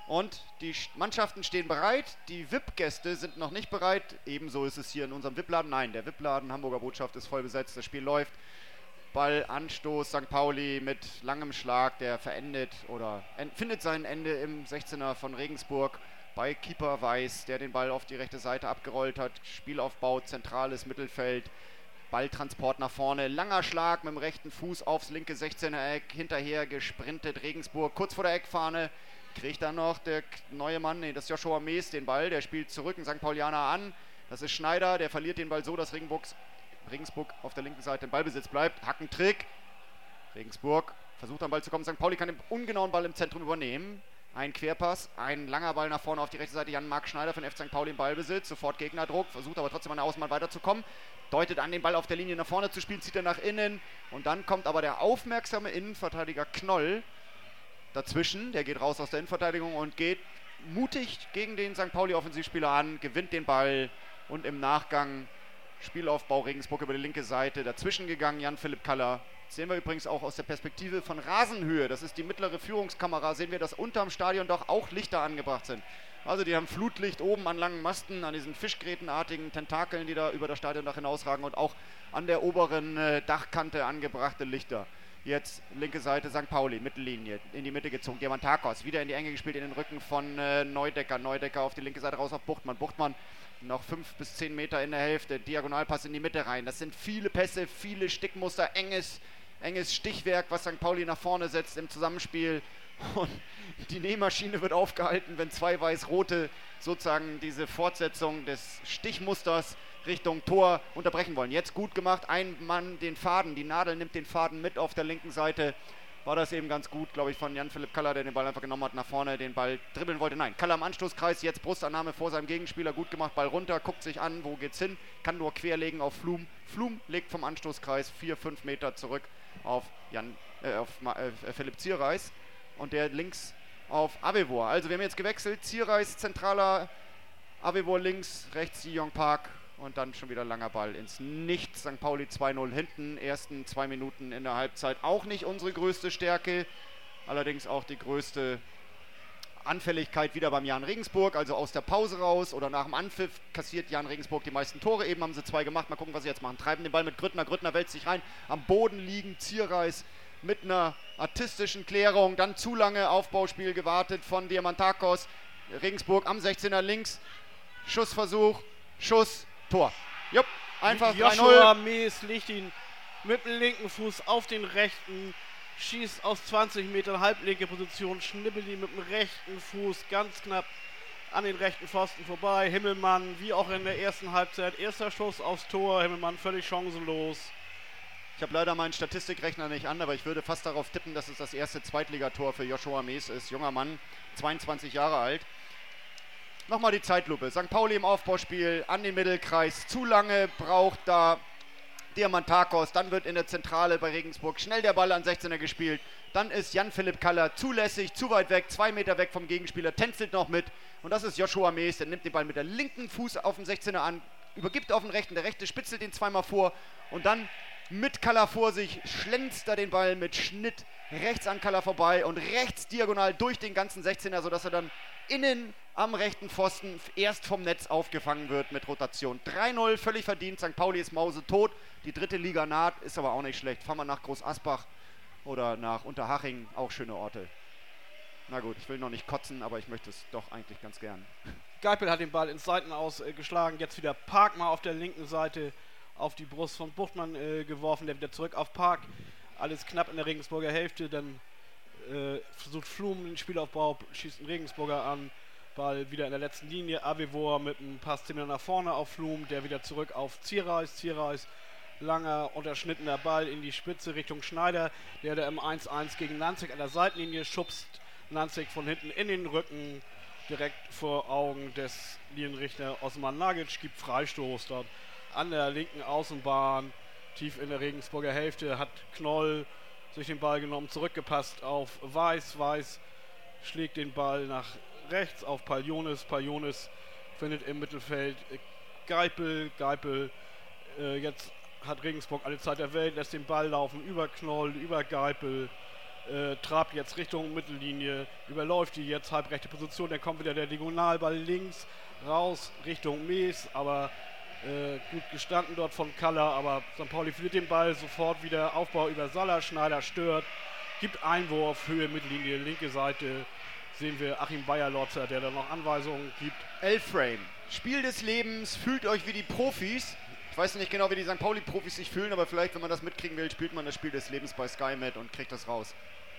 Und die Mannschaften stehen bereit, die VIP-Gäste sind noch nicht bereit. Ebenso ist es hier in unserem VIP-Laden. Nein, der VIP-Laden Hamburger Botschaft ist voll besetzt, das Spiel läuft. Ballanstoß St. Pauli mit langem Schlag, der verendet oder findet sein Ende im 16er von Regensburg bei Keeper Weiß, der den Ball auf die rechte Seite abgerollt hat. Spielaufbau, zentrales Mittelfeld, Balltransport nach vorne, langer Schlag mit dem rechten Fuß aufs linke 16er Eck, hinterher gesprintet Regensburg, kurz vor der Eckfahne, kriegt dann noch der neue Mann, das ist Joshua Mees, den Ball, der spielt zurück einen St. Paulianer an, das ist Schneider, der verliert den Ball so, dass Regensburg auf der linken Seite im Ballbesitz bleibt. Hackentrick. Regensburg versucht am Ball zu kommen. St. Pauli kann den ungenauen Ball im Zentrum übernehmen. Ein Querpass, ein langer Ball nach vorne auf die rechte Seite. Jan-Marc Schneider von FC St. Pauli im Ballbesitz. Sofort Gegnerdruck, versucht aber trotzdem an der Außenbahn weiterzukommen. Deutet an, den Ball auf der Linie nach vorne zu spielen, zieht er nach innen. Und dann kommt aber der aufmerksame Innenverteidiger Knoll dazwischen. Der geht raus aus der Innenverteidigung und geht mutig gegen den St. Pauli-Offensivspieler an, gewinnt den Ball und im Nachgang Spielaufbau Regensburg über die linke Seite, dazwischen gegangen Jan-Philipp Kaller. Das sehen wir übrigens auch aus der Perspektive von Rasenhöhe, das ist die mittlere Führungskamera, sehen wir, dass unterm Stadion doch auch Lichter angebracht sind. Also die haben Flutlicht oben an langen Masten, an diesen Fischgrätenartigen Tentakeln, die da über das Stadiondach hinausragen und auch an der oberen Dachkante angebrachte Lichter. Jetzt linke Seite St. Pauli, Mittellinie, in die Mitte gezogen, Diamantakos, wieder in die Enge gespielt, in den Rücken von Neudecker. Neudecker auf die linke Seite raus auf Buchtmann. Buchtmann noch 5 bis 10 Meter in der Hälfte, Diagonalpass in die Mitte rein. Das sind viele Pässe, viele Stickmuster, enges Stichwerk, was St. Pauli nach vorne setzt im Zusammenspiel. Und die Nähmaschine wird aufgehalten, wenn zwei Weiß-Rote sozusagen diese Fortsetzung des Stichmusters Richtung Tor unterbrechen wollen. Jetzt gut gemacht, ein Mann den Faden, die Nadel nimmt den Faden mit auf der linken Seite. War das eben ganz gut, glaube ich, von Jan-Philipp Kaller, der den Ball einfach genommen hat, nach vorne den Ball dribbeln wollte. Nein, Kaller im Anstoßkreis, jetzt Brustannahme vor seinem Gegenspieler, gut gemacht, Ball runter, guckt sich an, wo geht's hin, kann nur querlegen auf Flum. Flum legt vom Anstoßkreis 4-5 Meter zurück auf Philipp Zierreis und der links auf Avevor. Also wir haben jetzt gewechselt, Zierreis zentraler, Avevor links, rechts Jong Park. Und dann schon wieder langer Ball ins Nichts. St. Pauli 2-0 hinten. Ersten 2 Minuten in der Halbzeit. Auch nicht unsere größte Stärke. Allerdings auch die größte Anfälligkeit wieder beim Jan Regensburg. Also aus der Pause raus oder nach dem Anpfiff kassiert Jan Regensburg die meisten Tore. Eben haben sie 2 gemacht. Mal gucken, was sie jetzt machen. Treiben den Ball mit Grüttner. Grüttner wälzt sich rein. Am Boden liegen Zierreis mit einer artistischen Klärung. Dann zu lange Aufbauspiel gewartet von Diamantakos. Regensburg am 16er links. Schussversuch. Schuss. Tor. Jupp, einfach 3-0. Joshua Mees legt ihn mit dem linken Fuß auf den rechten, schießt aus 20 Metern halblinke Position, schnippelt ihn mit dem rechten Fuß ganz knapp an den rechten Pfosten vorbei. Himmelmann, wie auch in der ersten Halbzeit, erster Schuss aufs Tor, Himmelmann völlig chancenlos. Ich habe leider meinen Statistikrechner nicht an, aber ich würde fast darauf tippen, dass es das erste Zweitligator für Joshua Mees ist. Junger Mann, 22 Jahre alt. Nochmal die Zeitlupe. St. Pauli im Aufbauspiel an den Mittelkreis. Zu lange braucht da Diamantakos. Dann wird in der Zentrale bei Regensburg schnell der Ball an 16er gespielt. Dann ist Jan-Philipp Kaller zulässig, zu weit weg, 2 Meter weg vom Gegenspieler, tänzelt noch mit. Und das ist Joshua Mees, der nimmt den Ball mit der linken Fuß auf den 16er an, übergibt auf den rechten. Der rechte spitzelt ihn zweimal vor und dann mit Kaller vor sich schlänzt er den Ball mit Schnitt rechts an Kaller vorbei und rechts diagonal durch den ganzen 16er, sodass er dann innen am rechten Pfosten erst vom Netz aufgefangen wird mit Rotation. 3-0, völlig verdient. St. Pauli ist mausetot. Die dritte Liga naht, ist aber auch nicht schlecht. Fahren wir nach Groß Asbach oder nach Unterhaching, auch schöne Orte. Na gut, ich will noch nicht kotzen, aber ich möchte es doch eigentlich ganz gern. Geipel hat den Ball ins Seitenaus geschlagen. Jetzt wieder Park mal auf der linken Seite auf die Brust von Buchtmann geworfen. Der wieder zurück auf Park. Alles knapp in der Regensburger Hälfte. Dann versucht Flum den Spielaufbau, schießt einen Regensburger an. Ball wieder in der letzten Linie. Avevor mit einem Pass nach vorne auf Flum. Der wieder zurück auf Zierreis. Zierreis, langer unterschnittener Ball in die Spitze Richtung Schneider. Der im 1-1 gegen Nanzig an der Seitenlinie schubst. Nanzig von hinten in den Rücken. Direkt vor Augen des Linienrichter Osman Nagic. Gibt Freistoß dort an der linken Außenbahn. Tief in der Regensburger Hälfte hat Knoll sich den Ball genommen, zurückgepasst auf Weiß. Weiß schlägt den Ball nach rechts auf Paljonis. Paljonis findet im Mittelfeld Geipel. Geipel, jetzt hat Regensburg alle Zeit der Welt, lässt den Ball laufen über Knoll, über Geipel. trabt jetzt Richtung Mittellinie, überläuft die jetzt halbrechte Position, dann kommt wieder der Diagonalball links raus Richtung Mees, aber gut gestanden dort von Kalla, aber St. Pauli verliert den Ball, sofort wieder Aufbau über Salah, Schneider stört, gibt Einwurf, Höhe Mittellinie, linke Seite, sehen wir Achim Bayerlotzer, der da noch Anweisungen gibt. L-Frame, Spiel des Lebens, fühlt euch wie die Profis. Ich weiß nicht genau, wie die St. Pauli-Profis sich fühlen, aber vielleicht, wenn man das mitkriegen will, spielt man das Spiel des Lebens bei Sky mit und kriegt das raus.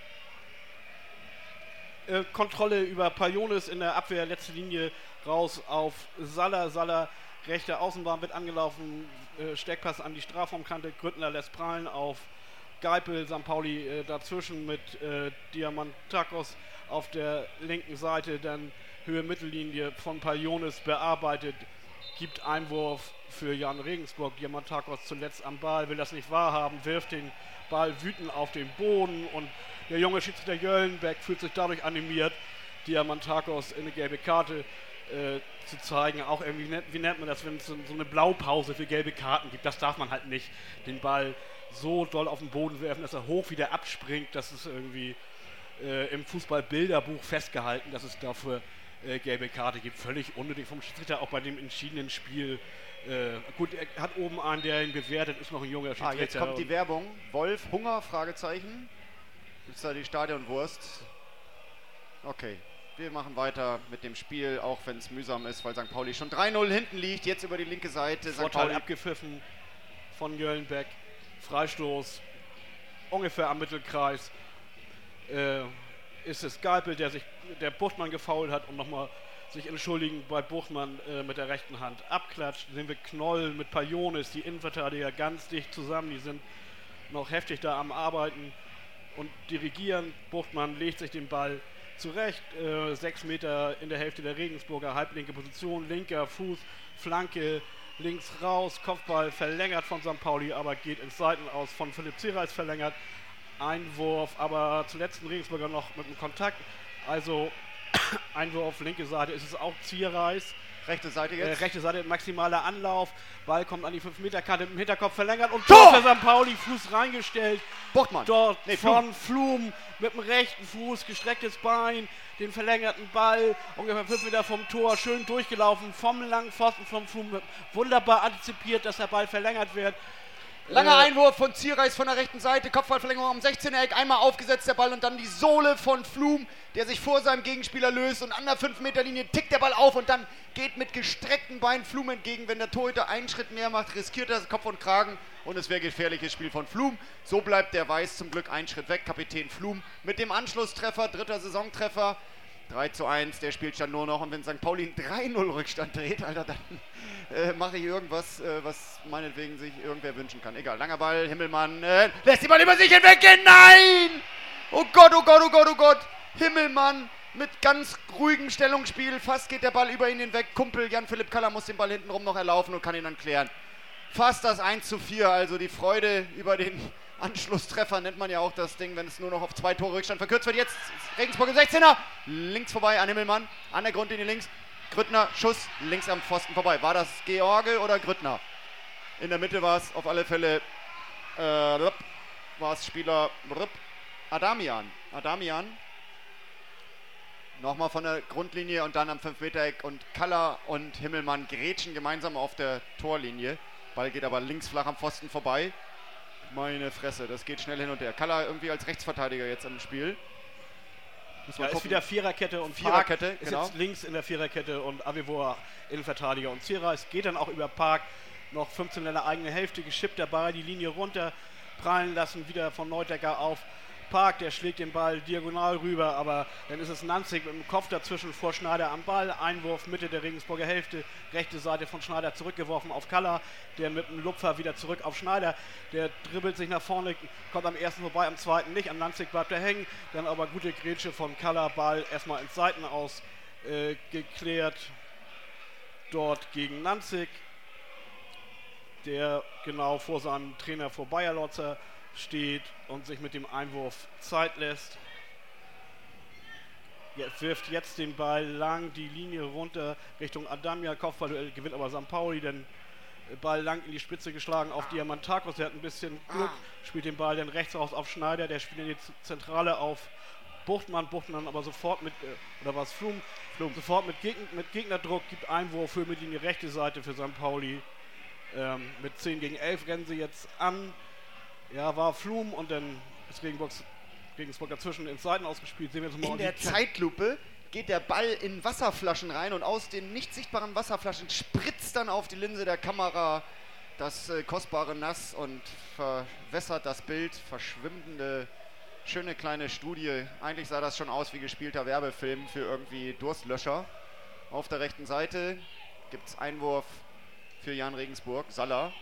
Kontrolle über Palionis in der Abwehr, letzte Linie raus auf Salah. Salah, rechte Außenbahn wird angelaufen, Steckpass an die Strafraumkante, Grüttner lässt prallen auf Geipel, St. Pauli dazwischen mit Diamantakos auf der linken Seite, dann Höhe Mittellinie von Palionis bearbeitet, gibt Einwurf für Jan Regensburg, Diamantakos zuletzt am Ball, will das nicht wahrhaben, wirft den Ball wütend auf den Boden und der junge Schiedsrichter Jöllenbeck fühlt sich dadurch animiert, Diamantakos in eine gelbe Karte zu zeigen. Auch irgendwie, wie nennt man das, wenn es so eine Blaupause für gelbe Karten gibt, das darf man halt nicht, den Ball so doll auf den Boden werfen, dass er hoch wieder abspringt, das ist irgendwie im Fußballbilderbuch festgehalten, dass es dafür gelbe Karte gibt, völlig unnötig vom Schiedsrichter, auch bei dem entschiedenen Spiel. Gut, er hat oben einen, der ihn bewertet, ist noch ein junger Schiedsrichter. Jetzt kommt die Werbung. Wolf, Hunger, Fragezeichen. Ist da die Stadionwurst? Okay, wir machen weiter mit dem Spiel, auch wenn es mühsam ist, weil St. Pauli schon 3-0 hinten liegt, jetzt über die linke Seite. Vorteil abgepfiffen von Jöllenbeck, Freistoß, ungefähr am Mittelkreis. Ist es Geipel, der Buchtmann gefoult hat und nochmal sich entschuldigen bei Buchtmann mit der rechten Hand abklatscht. Sehen wir Knoll mit Palionis, die Innenverteidiger ganz dicht zusammen, die sind noch heftig da am Arbeiten und dirigieren. Buchtmann legt sich den Ball zurecht, 6 Meter in der Hälfte der Regensburger, halblinke Position, linker Fuß, Flanke, links raus, Kopfball verlängert von St. Pauli, aber geht ins Seitenaus von Philipp Zierreis verlängert. Einwurf, aber zuletzt ein Regensburger noch mit einem Kontakt. Also Einwurf, linke Seite ist es auch Zierreis. Rechte Seite jetzt? Rechte Seite, maximaler Anlauf. Ball kommt an die 5-Meter-Kante im Hinterkopf verlängert und Tor für St. Pauli, Fuß reingestellt. Buchtmann. Dort von Flum mit dem rechten Fuß, gestrecktes Bein, den verlängerten Ball, ungefähr 5 Meter vom Tor, schön durchgelaufen, vom langen Pfosten vom Flum. Wunderbar antizipiert, dass der Ball verlängert wird. Langer Einwurf von Zierreis von der rechten Seite, Kopfballverlängerung am 16er-Eck, einmal aufgesetzt der Ball und dann die Sohle von Flum, der sich vor seinem Gegenspieler löst und an der 5-Meter-Linie tickt der Ball auf und dann geht mit gestreckten Beinen Flum entgegen. Wenn der Torhüter einen Schritt mehr macht, riskiert er Kopf und Kragen und es wäre gefährliches Spiel von Flum. So bleibt der Weiß zum Glück einen Schritt weg, Kapitän Flum mit dem Anschlusstreffer, 3. Saisontreffer. 3:1, der Spielstand nur noch und wenn St. Pauli einen 3-0 Rückstand dreht, Alter, dann mache ich irgendwas, was meinetwegen sich irgendwer wünschen kann. Egal, langer Ball, Himmelmann, lässt die Ball über sich hinweggehen, nein! Oh Gott, oh Gott, oh Gott, oh Gott, Himmelmann mit ganz ruhigem Stellungsspiel, fast geht der Ball über ihn hinweg, Kumpel Jan-Philipp Kalla muss den Ball hintenrum noch erlaufen und kann ihn dann klären. Fast das 1:4, also die Freude über den Anschlusstreffer nennt man ja auch das Ding, wenn es nur noch auf 2 Tore Rückstand verkürzt wird. Jetzt Regensburg im 16er, links vorbei an Himmelmann, an der Grundlinie links. Grüttner, Schuss, links am Pfosten vorbei. War das George oder Grüttner? In der Mitte war es auf alle Fälle, war es Spieler Adamian. Nochmal von der Grundlinie und dann am 5-Meter-Eck und Kalla und Himmelmann grätschen gemeinsam auf der Torlinie. Ball geht aber links flach am Pfosten vorbei. Meine Fresse, das geht schnell hin und her. Kalla irgendwie als Rechtsverteidiger jetzt im Spiel. Ja, ist wieder Viererkette und Viererkette, Park ist genau. jetzt links in der Viererkette und Avivor Innenverteidiger und Zierreis geht dann auch über Park. Noch 15 in der eigenen Hälfte, geschippt dabei, die Linie runter, prallen lassen, wieder von Neudecker auf Park, der schlägt den Ball diagonal rüber, aber dann ist es Nanzig mit dem Kopf dazwischen vor Schneider am Ball. Einwurf Mitte der Regensburger Hälfte, rechte Seite von Schneider zurückgeworfen auf Kalla, der mit dem Lupfer wieder zurück auf Schneider. Der dribbelt sich nach vorne, kommt am ersten vorbei, am zweiten nicht. An Nanzig bleibt er hängen, dann aber gute Grätsche von Kalla, Ball erstmal ins Seitenaus geklärt. Dort gegen Nanzig, der genau vor seinem Trainer vor Bayerlotzer steht und sich mit dem Einwurf Zeit lässt. Wirft jetzt den Ball lang die Linie runter Richtung Adamia, Kopfballduell gewinnt aber St. Pauli, denn Ball lang in die Spitze geschlagen auf Diamantakos. Der hat ein bisschen Glück, spielt den Ball dann rechts raus auf Schneider. Der spielt in die Zentrale auf Buchtmann aber sofort mit, oder was, Flum, sofort mit Gegnerdruck, gibt Einwurf für mit in die rechte Seite für St. Pauli. Mit 10 gegen 11 rennen sie jetzt an. Ja, war Flum und dann ist Regensburg dazwischen ins Seiten ausgespielt. Sehen wir jetzt mal in der Zeitlupe geht der Ball in Wasserflaschen rein und aus den nicht sichtbaren Wasserflaschen spritzt dann auf die Linse der Kamera das kostbare Nass und verwässert das Bild. Verschwimmende, schöne kleine Studie. Eigentlich sah das schon aus wie gespielter Werbefilm für irgendwie Durstlöscher. Auf der rechten Seite gibt es Einwurf für Jan Regensburg. Salah.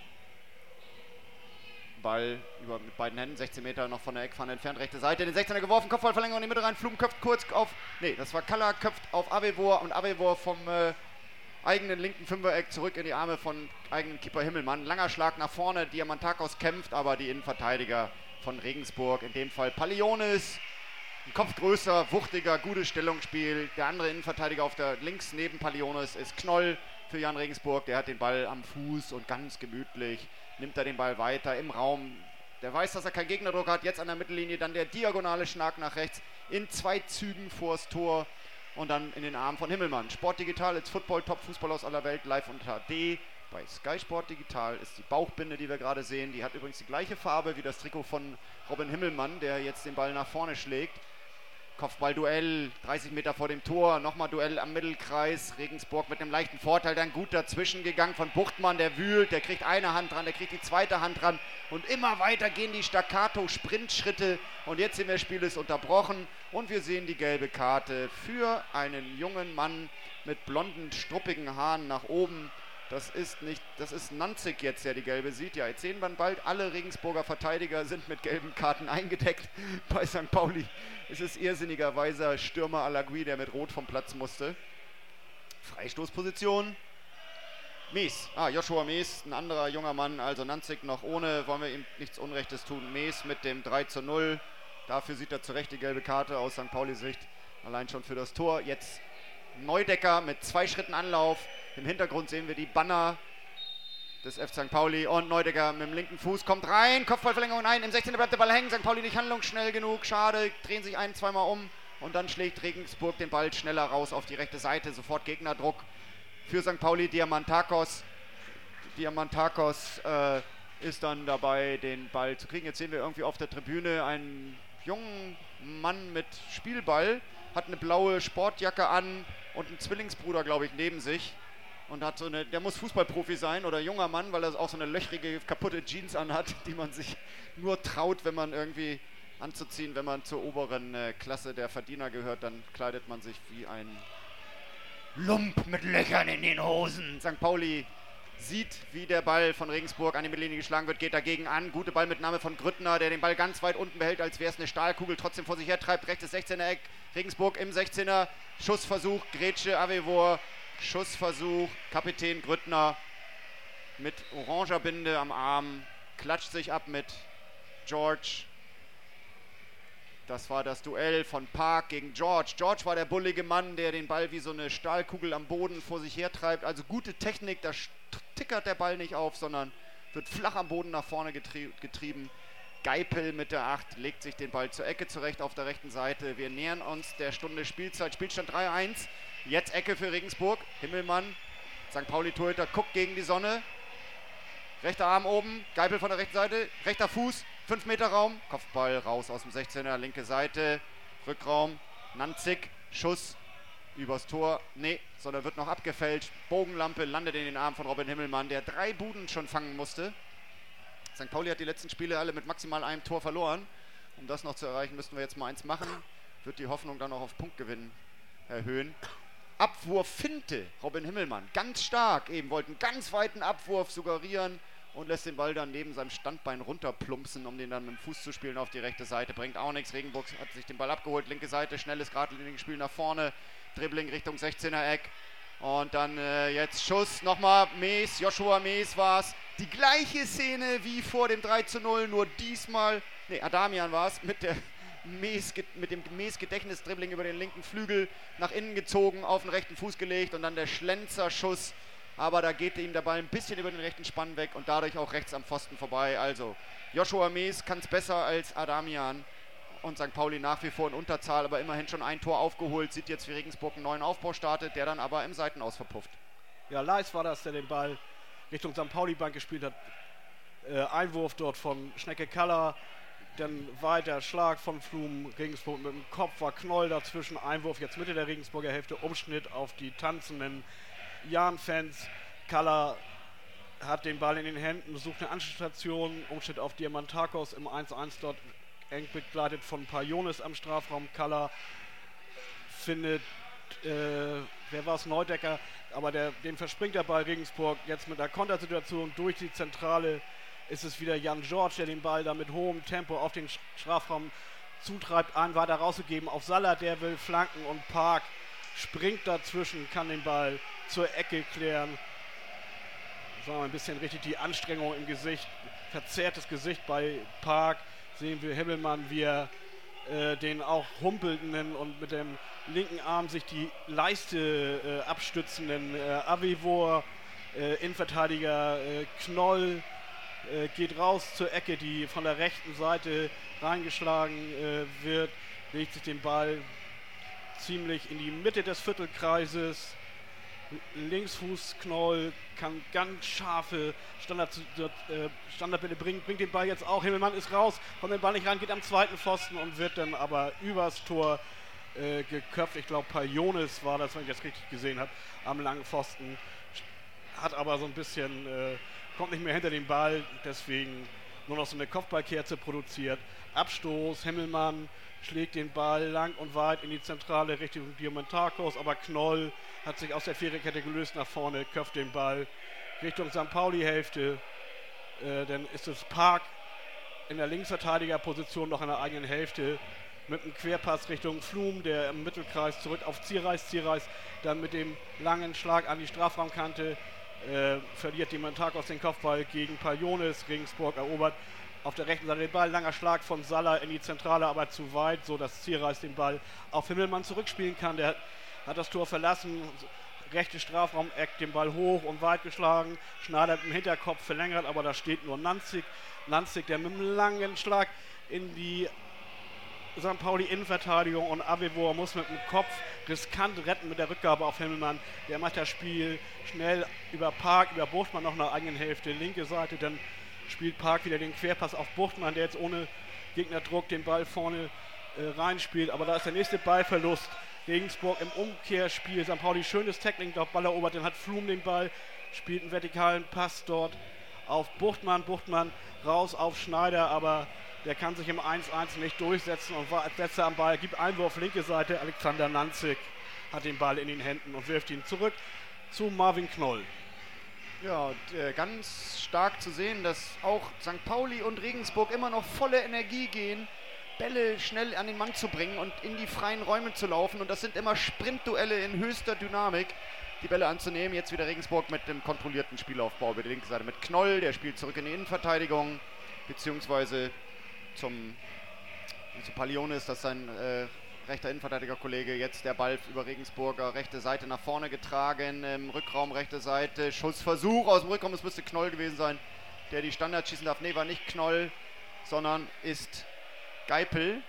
Ball mit beiden Händen, 16 Meter noch von der Eckfahne entfernt, rechte Seite, in den 16er geworfen, Kopfballverlängerung in die Mitte rein, Flum köpft kurz auf, das war Kalla, köpft auf Avevor und Avevor vom eigenen linken Fünfereck zurück in die Arme von eigenen Keeper Himmelmann. Langer Schlag nach vorne, Diamantakos kämpft, aber die Innenverteidiger von Regensburg, in dem Fall Palionis, ein Kopf größer, wuchtiger, gutes Stellungsspiel. Der andere Innenverteidiger auf der links neben Palionis ist Knoll für Jan Regensburg, der hat den Ball am Fuß und ganz gemütlich nimmt er den Ball weiter im Raum. Der weiß, dass er keinen Gegnerdruck hat. Jetzt an der Mittellinie dann der diagonale Schlag nach rechts in 2 Zügen vors Tor und dann in den Arm von Himmelmann. Sport Digital ist Football, Top-Fußball aus aller Welt, live und HD. Bei Sky Sport Digital ist die Bauchbinde, die wir gerade sehen. Die hat übrigens die gleiche Farbe wie das Trikot von Robin Himmelmann, der jetzt den Ball nach vorne schlägt. Kopfballduell, 30 Meter vor dem Tor, nochmal Duell am Mittelkreis. Regensburg mit einem leichten Vorteil, dann gut dazwischen gegangen von Buchtmann, der wühlt, der kriegt eine Hand dran, der kriegt die zweite Hand dran und immer weiter gehen die Staccato-Sprintschritte und jetzt sehen wir, das Spiel ist unterbrochen und wir sehen die gelbe Karte für einen jungen Mann mit blonden, struppigen Haaren nach oben. Das ist Nanzig jetzt, der die gelbe sieht. Ja, jetzt sehen wir bald, alle Regensburger Verteidiger sind mit gelben Karten eingedeckt. Bei St. Pauli ist es irrsinnigerweise Stürmer Alagui, der mit Rot vom Platz musste. Freistoßposition. Mies, Joshua Mies, ein anderer junger Mann, also Nanzig noch ohne, wollen wir ihm nichts Unrechtes tun. Mies mit dem 3:0. Dafür sieht er zu Recht die gelbe Karte aus St. Paulis Sicht. Allein schon für das Tor. Jetzt Neudecker mit 2 Schritten Anlauf. Im Hintergrund sehen wir die Banner des FC St. Pauli und Neudecker mit dem linken Fuß kommt rein, Kopfballverlängerung ein, im 16er bleibt der Ball hängen, St. Pauli nicht handlungsschnell genug, schade, drehen sich 1-, 2-mal um und dann schlägt Regensburg den Ball schneller raus auf die rechte Seite, sofort Gegnerdruck für St. Pauli, Diamantakos ist dann dabei, den Ball zu kriegen. Jetzt sehen wir irgendwie auf der Tribüne einen jungen Mann mit Spielball, hat eine blaue Sportjacke an und einen Zwillingsbruder, glaube ich, neben sich. Und hat der muss Fußballprofi sein oder junger Mann, weil er auch so eine löchrige, kaputte Jeans anhat, die man sich nur traut, wenn man irgendwie anzuziehen. Wenn man zur oberen Klasse der Verdiener gehört, dann kleidet man sich wie ein Lump mit Löchern in den Hosen. St. Pauli sieht, wie der Ball von Regensburg an die Mittellinie geschlagen wird, geht dagegen an. Gute Ballmitnahme von Grüttner, der den Ball ganz weit unten behält, als wäre es eine Stahlkugel, trotzdem vor sich her treibt. Rechtes 16er Eck, Regensburg im 16er. Schussversuch, Grätsche, Avevor. Schussversuch, Kapitän Grüttner mit oranger Binde am Arm, klatscht sich ab mit George. Das war das Duell von Park gegen George. George war der bullige Mann, der den Ball wie so eine Stahlkugel am Boden vor sich her treibt. Also gute Technik, da tickert der Ball nicht auf, sondern wird flach am Boden nach vorne getrieben. Geipel mit der 8 legt sich den Ball zur Ecke zurecht auf der rechten Seite. Wir nähern uns der Stunde Spielzeit. Spielstand 3:1. Jetzt Ecke für Regensburg. Himmelmann, St. Pauli Torhüter, guckt gegen die Sonne. Rechter Arm oben, Geipel von der rechten Seite. Rechter Fuß, 5 Meter Raum. Kopfball raus aus dem 16er, linke Seite. Rückraum, Nanzig, Schuss übers Tor. Nee, sondern wird noch abgefälscht. Bogenlampe landet in den Arm von Robin Himmelmann, der 3 Buden schon fangen musste. St. Pauli hat die letzten Spiele alle mit maximal einem Tor verloren. Um das noch zu erreichen, müssten wir jetzt mal eins machen. Wird die Hoffnung dann auch auf Punktgewinn erhöhen. Abwurf Finte, Robin Himmelmann, ganz stark eben, wollte einen ganz weiten Abwurf suggerieren und lässt den Ball dann neben seinem Standbein runterplumpsen, um den dann mit dem Fuß zu spielen auf die rechte Seite. Bringt auch nichts, Regenburg hat sich den Ball abgeholt, linke Seite, schnelles, geradliniges Spiel nach vorne, Dribbling Richtung 16er Eck und dann jetzt Schuss, nochmal Mies, Joshua Mies war es. Die gleiche Szene wie vor dem 3:0, nur diesmal, Adamian war es, mit dem Mies-Gedächtnis-Dribbling über den linken Flügel nach innen gezogen, auf den rechten Fuß gelegt und dann der Schlenzerschuss aber da geht ihm der Ball ein bisschen über den rechten Spann weg und dadurch auch rechts am Pfosten vorbei. Also Joshua Mees kann es besser als Adamian und St. Pauli nach wie vor in Unterzahl, aber immerhin schon ein Tor aufgeholt, sieht jetzt, wie Regensburg einen neuen Aufbau startet, der dann aber im Seitenaus verpufft. Ja, Leis war das, der den Ball Richtung St. Pauli-Bank gespielt hat. Einwurf dort von Schnecke Kaller, dann weiter Schlag von Flum, Regensburg mit dem Kopf, war Knoll dazwischen, Einwurf jetzt Mitte der Regensburger Hälfte, Umschnitt auf die tanzenden Jahn-Fans. Kaller hat den Ball in den Händen, sucht eine Anschlussstation, Umschnitt auf Diamantakos im 1-1 dort, eng begleitet von Pajonis am Strafraum. Kaller findet, wer war es, Neudecker, aber den verspringt der Ball Regensburg jetzt mit einer Kontersituation durch die Zentrale. Ist es wieder Jan George, der den Ball da mit hohem Tempo auf den Strafraum zutreibt, einen weiter rauszugeben auf Salah, der will flanken und Park springt dazwischen, kann den Ball zur Ecke klären. Sagen wir ein bisschen richtig die Anstrengung im Gesicht, verzerrtes Gesicht bei Park. Sehen wir Himmelmann, wie er den auch humpelnden und mit dem linken Arm sich die Leiste abstützenden Avivor, Innenverteidiger Knoll, geht raus zur Ecke, die von der rechten Seite reingeschlagen wird, legt sich den Ball ziemlich in die Mitte des Viertelkreises. Linksfuß Knoll kann ganz scharfe Standardbälle bringen, bringt den Ball jetzt auch. Himmelmann ist raus, kommt den Ball nicht rein, geht am zweiten Pfosten und wird dann aber übers Tor geköpft. Ich glaube, Pajonis war das, wenn ich das richtig gesehen habe, am langen Pfosten. Hat aber so ein bisschen, kommt nicht mehr hinter den Ball, deswegen nur noch so eine Kopfballkerze produziert. Abstoß, Himmelmann schlägt den Ball lang und weit in die Zentrale Richtung Diamantakos, aber Knoll hat sich aus der Viererkette gelöst nach vorne, köpft den Ball Richtung St. Pauli-Hälfte. Dann ist es Park in der Linksverteidigerposition noch in der eigenen Hälfte mit einem Querpass Richtung Flum, der im Mittelkreis zurück auf Zierreis. Zierreis dann mit dem langen Schlag an die Strafraumkante verliert Diamantakos den Kopfball gegen Pajonis. Regensburg erobert auf der rechten Seite den Ball, langer Schlag von Salah in die Zentrale, aber zu weit, so dass Zierreis den Ball auf Himmelmann zurückspielen kann. Der hat das Tor verlassen, rechte Strafraum-Eck, den Ball hoch und weit geschlagen, Schneider im Hinterkopf verlängert, aber da steht nur Nanzig. Nanzig, der mit einem langen Schlag in die St. Pauli Innenverteidigung und Avivor muss mit dem Kopf riskant retten mit der Rückgabe auf Himmelmann. Der macht das Spiel schnell über Park, über Buchtmann noch in der eigenen Hälfte, linke Seite, dann spielt Park wieder den Querpass auf Buchtmann, der jetzt ohne Gegnerdruck den Ball vorne reinspielt, aber da ist der nächste Ballverlust. Regensburg im Umkehrspiel, St. Pauli schönes Tackling, dort Ball erobert, dann hat Flum den Ball, spielt einen vertikalen Pass dort auf Buchtmann, Buchtmann raus auf Schneider, aber der kann sich im 1-1 nicht durchsetzen und war als letzter am Ball, gibt Einwurf linke Seite, Alexander Nanzig hat den Ball in den Händen und wirft ihn zurück zu Marvin Knoll. Ja, und ganz stark zu sehen, dass auch St. Pauli und Regensburg immer noch volle Energie gehen, Bälle schnell an den Mann zu bringen und in die freien Räume zu laufen. Und das sind immer Sprintduelle in höchster Dynamik, die Bälle anzunehmen. Jetzt wieder Regensburg mit dem kontrollierten Spielaufbau über die linke Seite mit Knoll, der spielt zurück in die Innenverteidigung, beziehungsweise zu Palionis, das ist sein rechter Innenverteidigerkollege. Jetzt der Ball über Regensburger rechte Seite nach vorne getragen, im Rückraum rechte Seite, Schussversuch aus dem Rückraum, es müsste Knoll gewesen sein, der die Standards schießen darf. Nee, war nicht Knoll, sondern ist Geipel.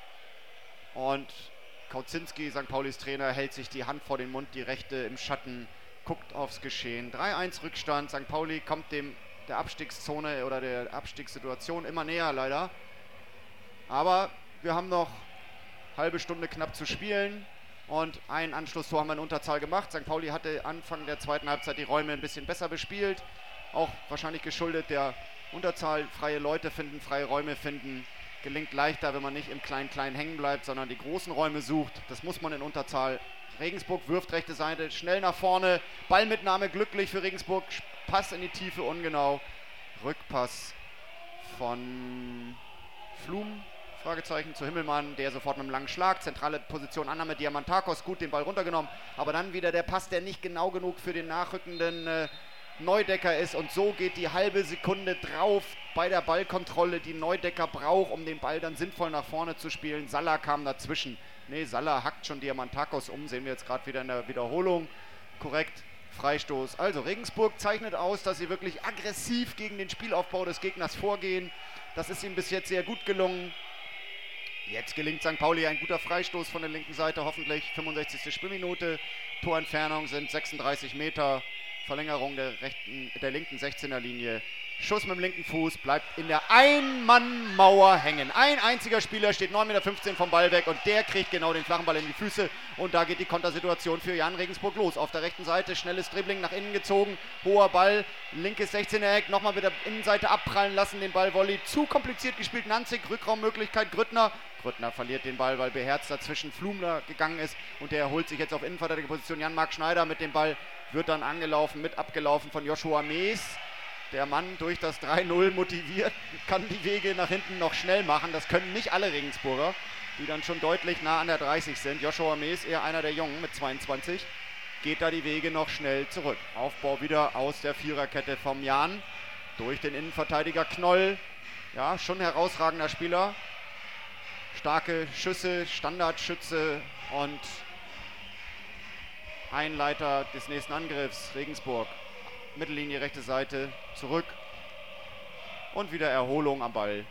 Und Kauzinski, St. Paulis Trainer, hält sich die Hand vor den Mund, die rechte im Schatten, guckt aufs Geschehen. 3-1 Rückstand, St. Pauli kommt der Abstiegszone oder der Abstiegssituation immer näher leider. Aber wir haben noch halbe Stunde knapp zu spielen und ein Anschlusstor haben wir in Unterzahl gemacht. St. Pauli hatte Anfang der zweiten Halbzeit die Räume ein bisschen besser bespielt, auch wahrscheinlich geschuldet der Unterzahl. Freie Leute finden, freie Räume finden, gelingt leichter, wenn man nicht im Klein-Klein hängen bleibt, sondern die großen Räume sucht. Das muss man in Unterzahl. Regensburg wirft rechte Seite, schnell nach vorne, Ballmitnahme glücklich für Regensburg, Pass in die Tiefe ungenau, Rückpass von Flum, Fragezeichen, zu Himmelmann, der sofort mit einem langen Schlag, zentrale Position, Annahme, Diamantakos, gut den Ball runtergenommen, aber dann wieder der Pass, der nicht genau genug für den nachrückenden Neudecker ist, und so geht die halbe Sekunde drauf bei der Ballkontrolle, die Neudecker braucht, um den Ball dann sinnvoll nach vorne zu spielen. Salah kam dazwischen. Nee, Salah hackt schon Diamantakos um, sehen wir jetzt gerade wieder in der Wiederholung. Korrekt. Freistoß. Also Regensburg zeichnet aus, dass sie wirklich aggressiv gegen den Spielaufbau des Gegners vorgehen. Das ist ihnen bis jetzt sehr gut gelungen. Jetzt gelingt St. Pauli ein guter Freistoß von der linken Seite, hoffentlich 65. Spielminute. Torentfernung sind 36 Meter. Verlängerung der linken 16er Linie. Schuss mit dem linken Fuß, bleibt in der Ein-Mann-Mauer hängen. Ein einziger Spieler steht 9,15 Meter vom Ball weg und der kriegt genau den flachen Ball in die Füße. Und da geht die Kontersituation für Jan Regensburg los. Auf der rechten Seite schnelles Dribbling nach innen gezogen. Hoher Ball, linkes 16er Eck, nochmal mit der Innenseite abprallen lassen. Den Ball Volley zu kompliziert gespielt. Nanzig, Rückraummöglichkeit, Grüttner. Grüttner verliert den Ball, weil beherzt dazwischen Flumler gegangen ist. Und der holt sich jetzt auf Innenverteidigerposition. Jan-Marc Schneider mit dem Ball wird dann angelaufen, mit abgelaufen von Joshua Mees. Der Mann durch das 3-0 motiviert, kann die Wege nach hinten noch schnell machen. Das können nicht alle Regensburger, die dann schon deutlich nah an der 30 sind. Joshua Mees, eher einer der Jungen mit 22, geht da die Wege noch schnell zurück. Aufbau wieder aus der Viererkette vom Jan. Durch den Innenverteidiger Knoll. Ja, schon herausragender Spieler. Starke Schüsse, Standardschütze und Einleiter des nächsten Angriffs. Regensburg. Mittellinie, rechte Seite, zurück und wieder Erholung am Ball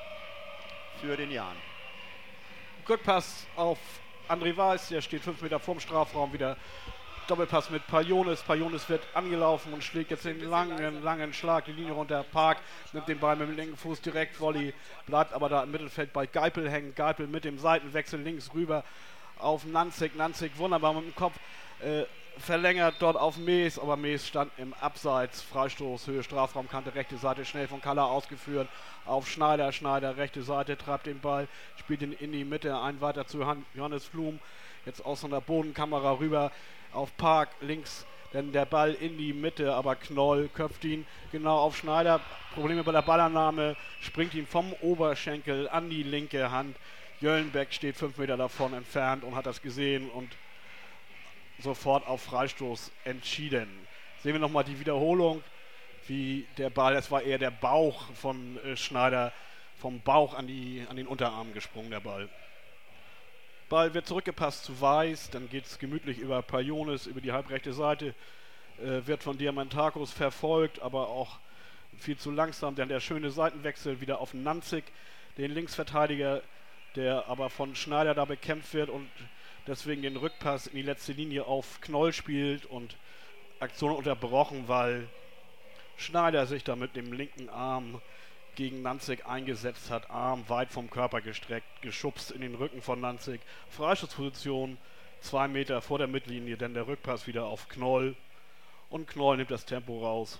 für den Jan. Rückpass auf André Weiß, der steht 5 Meter vorm Strafraum, wieder Doppelpass mit Palionis. Palionis wird angelaufen und schlägt jetzt den langen Schlag, die Linie runter. Park nimmt den Ball mit dem linken Fuß direkt, Volley, bleibt aber da im Mittelfeld bei Geipel hängen. Geipel mit dem Seitenwechsel links rüber auf Nanzig. Nanzig wunderbar mit dem Kopf. Verlängert dort auf Mees, aber Mees stand im Abseits. Freistoß, Höhe Strafraumkante, rechte Seite, schnell von Kaller ausgeführt. Auf Schneider, Schneider, rechte Seite, treibt den Ball, spielt ihn in die Mitte, ein weiter zu Johannes Flum. Jetzt aus so einer Bodenkamera rüber auf Park, links, denn der Ball in die Mitte, aber Knoll köpft ihn genau auf Schneider. Probleme bei der Ballannahme, springt ihn vom Oberschenkel an die linke Hand. Jöllenbeck steht 5 Meter davon entfernt und hat das gesehen und sofort auf Freistoß entschieden. Sehen wir nochmal die Wiederholung, wie der Ball, es war eher der Bauch von Schneider, vom Bauch an den Unterarm gesprungen, der Ball. Ball wird zurückgepasst zu Weiß, dann geht es gemütlich über Palionis, über die halbrechte Seite, wird von Diamantakos verfolgt, aber auch viel zu langsam, dann der schöne Seitenwechsel wieder auf Nanzig, den Linksverteidiger, der aber von Schneider da bekämpft wird und deswegen den Rückpass in die letzte Linie auf Knoll spielt und Aktion unterbrochen, weil Schneider sich da mit dem linken Arm gegen Nanzig eingesetzt hat. Arm weit vom Körper gestreckt, geschubst in den Rücken von Nanzig. Freistoßposition 2 Meter vor der Mittellinie, dann der Rückpass wieder auf Knoll. Und Knoll nimmt das Tempo raus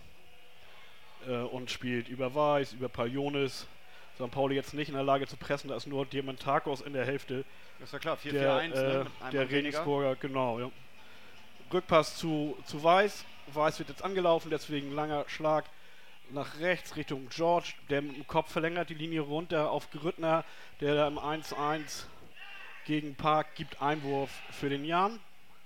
und spielt über Weiß, über Palionis. St. Pauli jetzt nicht in der Lage zu pressen, da ist nur Diamantakos in der Hälfte. Das ist ja klar, 4-4-1, ne? Der Regensburger, genau, ja. Rückpass zu Weiß. Weiß wird jetzt angelaufen, deswegen langer Schlag nach rechts Richtung George, der mit dem Kopf verlängert die Linie runter auf Grüttner, der da im 1-1 gegen Park gibt Einwurf für den Jan.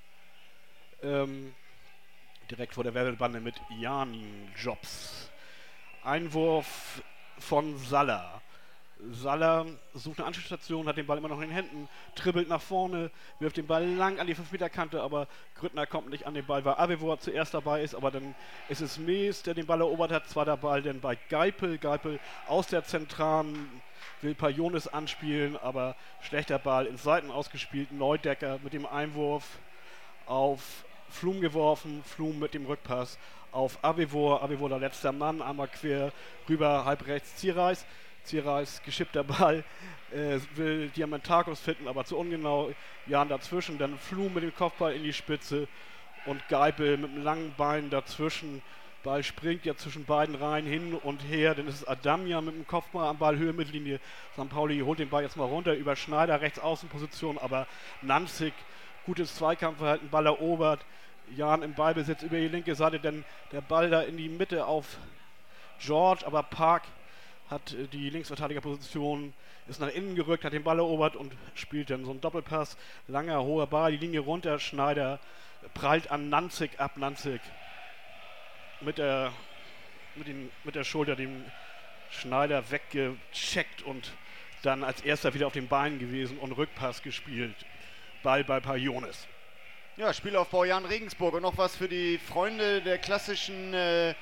Direkt vor der Werbebande mit Jan Jobs. Einwurf von Saller. Saller sucht eine Anschlussstation, hat den Ball immer noch in den Händen, dribbelt nach vorne, wirft den Ball lang an die 5-Meter-Kante, aber Grüttner kommt nicht an den Ball, weil Avevor zuerst dabei ist, aber dann ist es Mees, der den Ball erobert hat, zwar der Ball dann bei Geipel aus der Zentralen, will Palionis anspielen, aber schlechter Ball ins Seiten ausgespielt, Neudecker mit dem Einwurf auf Flum geworfen, Flum mit dem Rückpass auf Avevor, Avevor der letzte Mann, einmal quer rüber, halb rechts Zierreis. Zierreis, geschippter Ball, will Diamantakos finden, aber zu ungenau. Jan dazwischen, dann Flum mit dem Kopfball in die Spitze und Geipel mit einem langen Bein dazwischen. Ball springt ja zwischen beiden Reihen hin und her, dann ist es Adamja mit dem Kopfball am Ball, Höhe Mittellinie. St. Pauli holt den Ball jetzt mal runter über Schneider, rechts Außenposition, aber Nanzig, gutes Zweikampfverhalten, Ball erobert. Jan im Ballbesitz über die linke Seite, dann der Ball da in die Mitte auf George, aber Park hat die Linksverteidigerposition, ist nach innen gerückt, hat den Ball erobert und spielt dann so einen Doppelpass. Langer, hoher Ball, die Linie runter, Schneider prallt an Nanzig ab. Nanzig mit der Schulter den Schneider weggecheckt und dann als erster wieder auf den Beinen gewesen und Rückpass gespielt. Ball bei Palionis. Ja, Spielaufbau Jan Regensburg und noch was für die Freunde der klassischen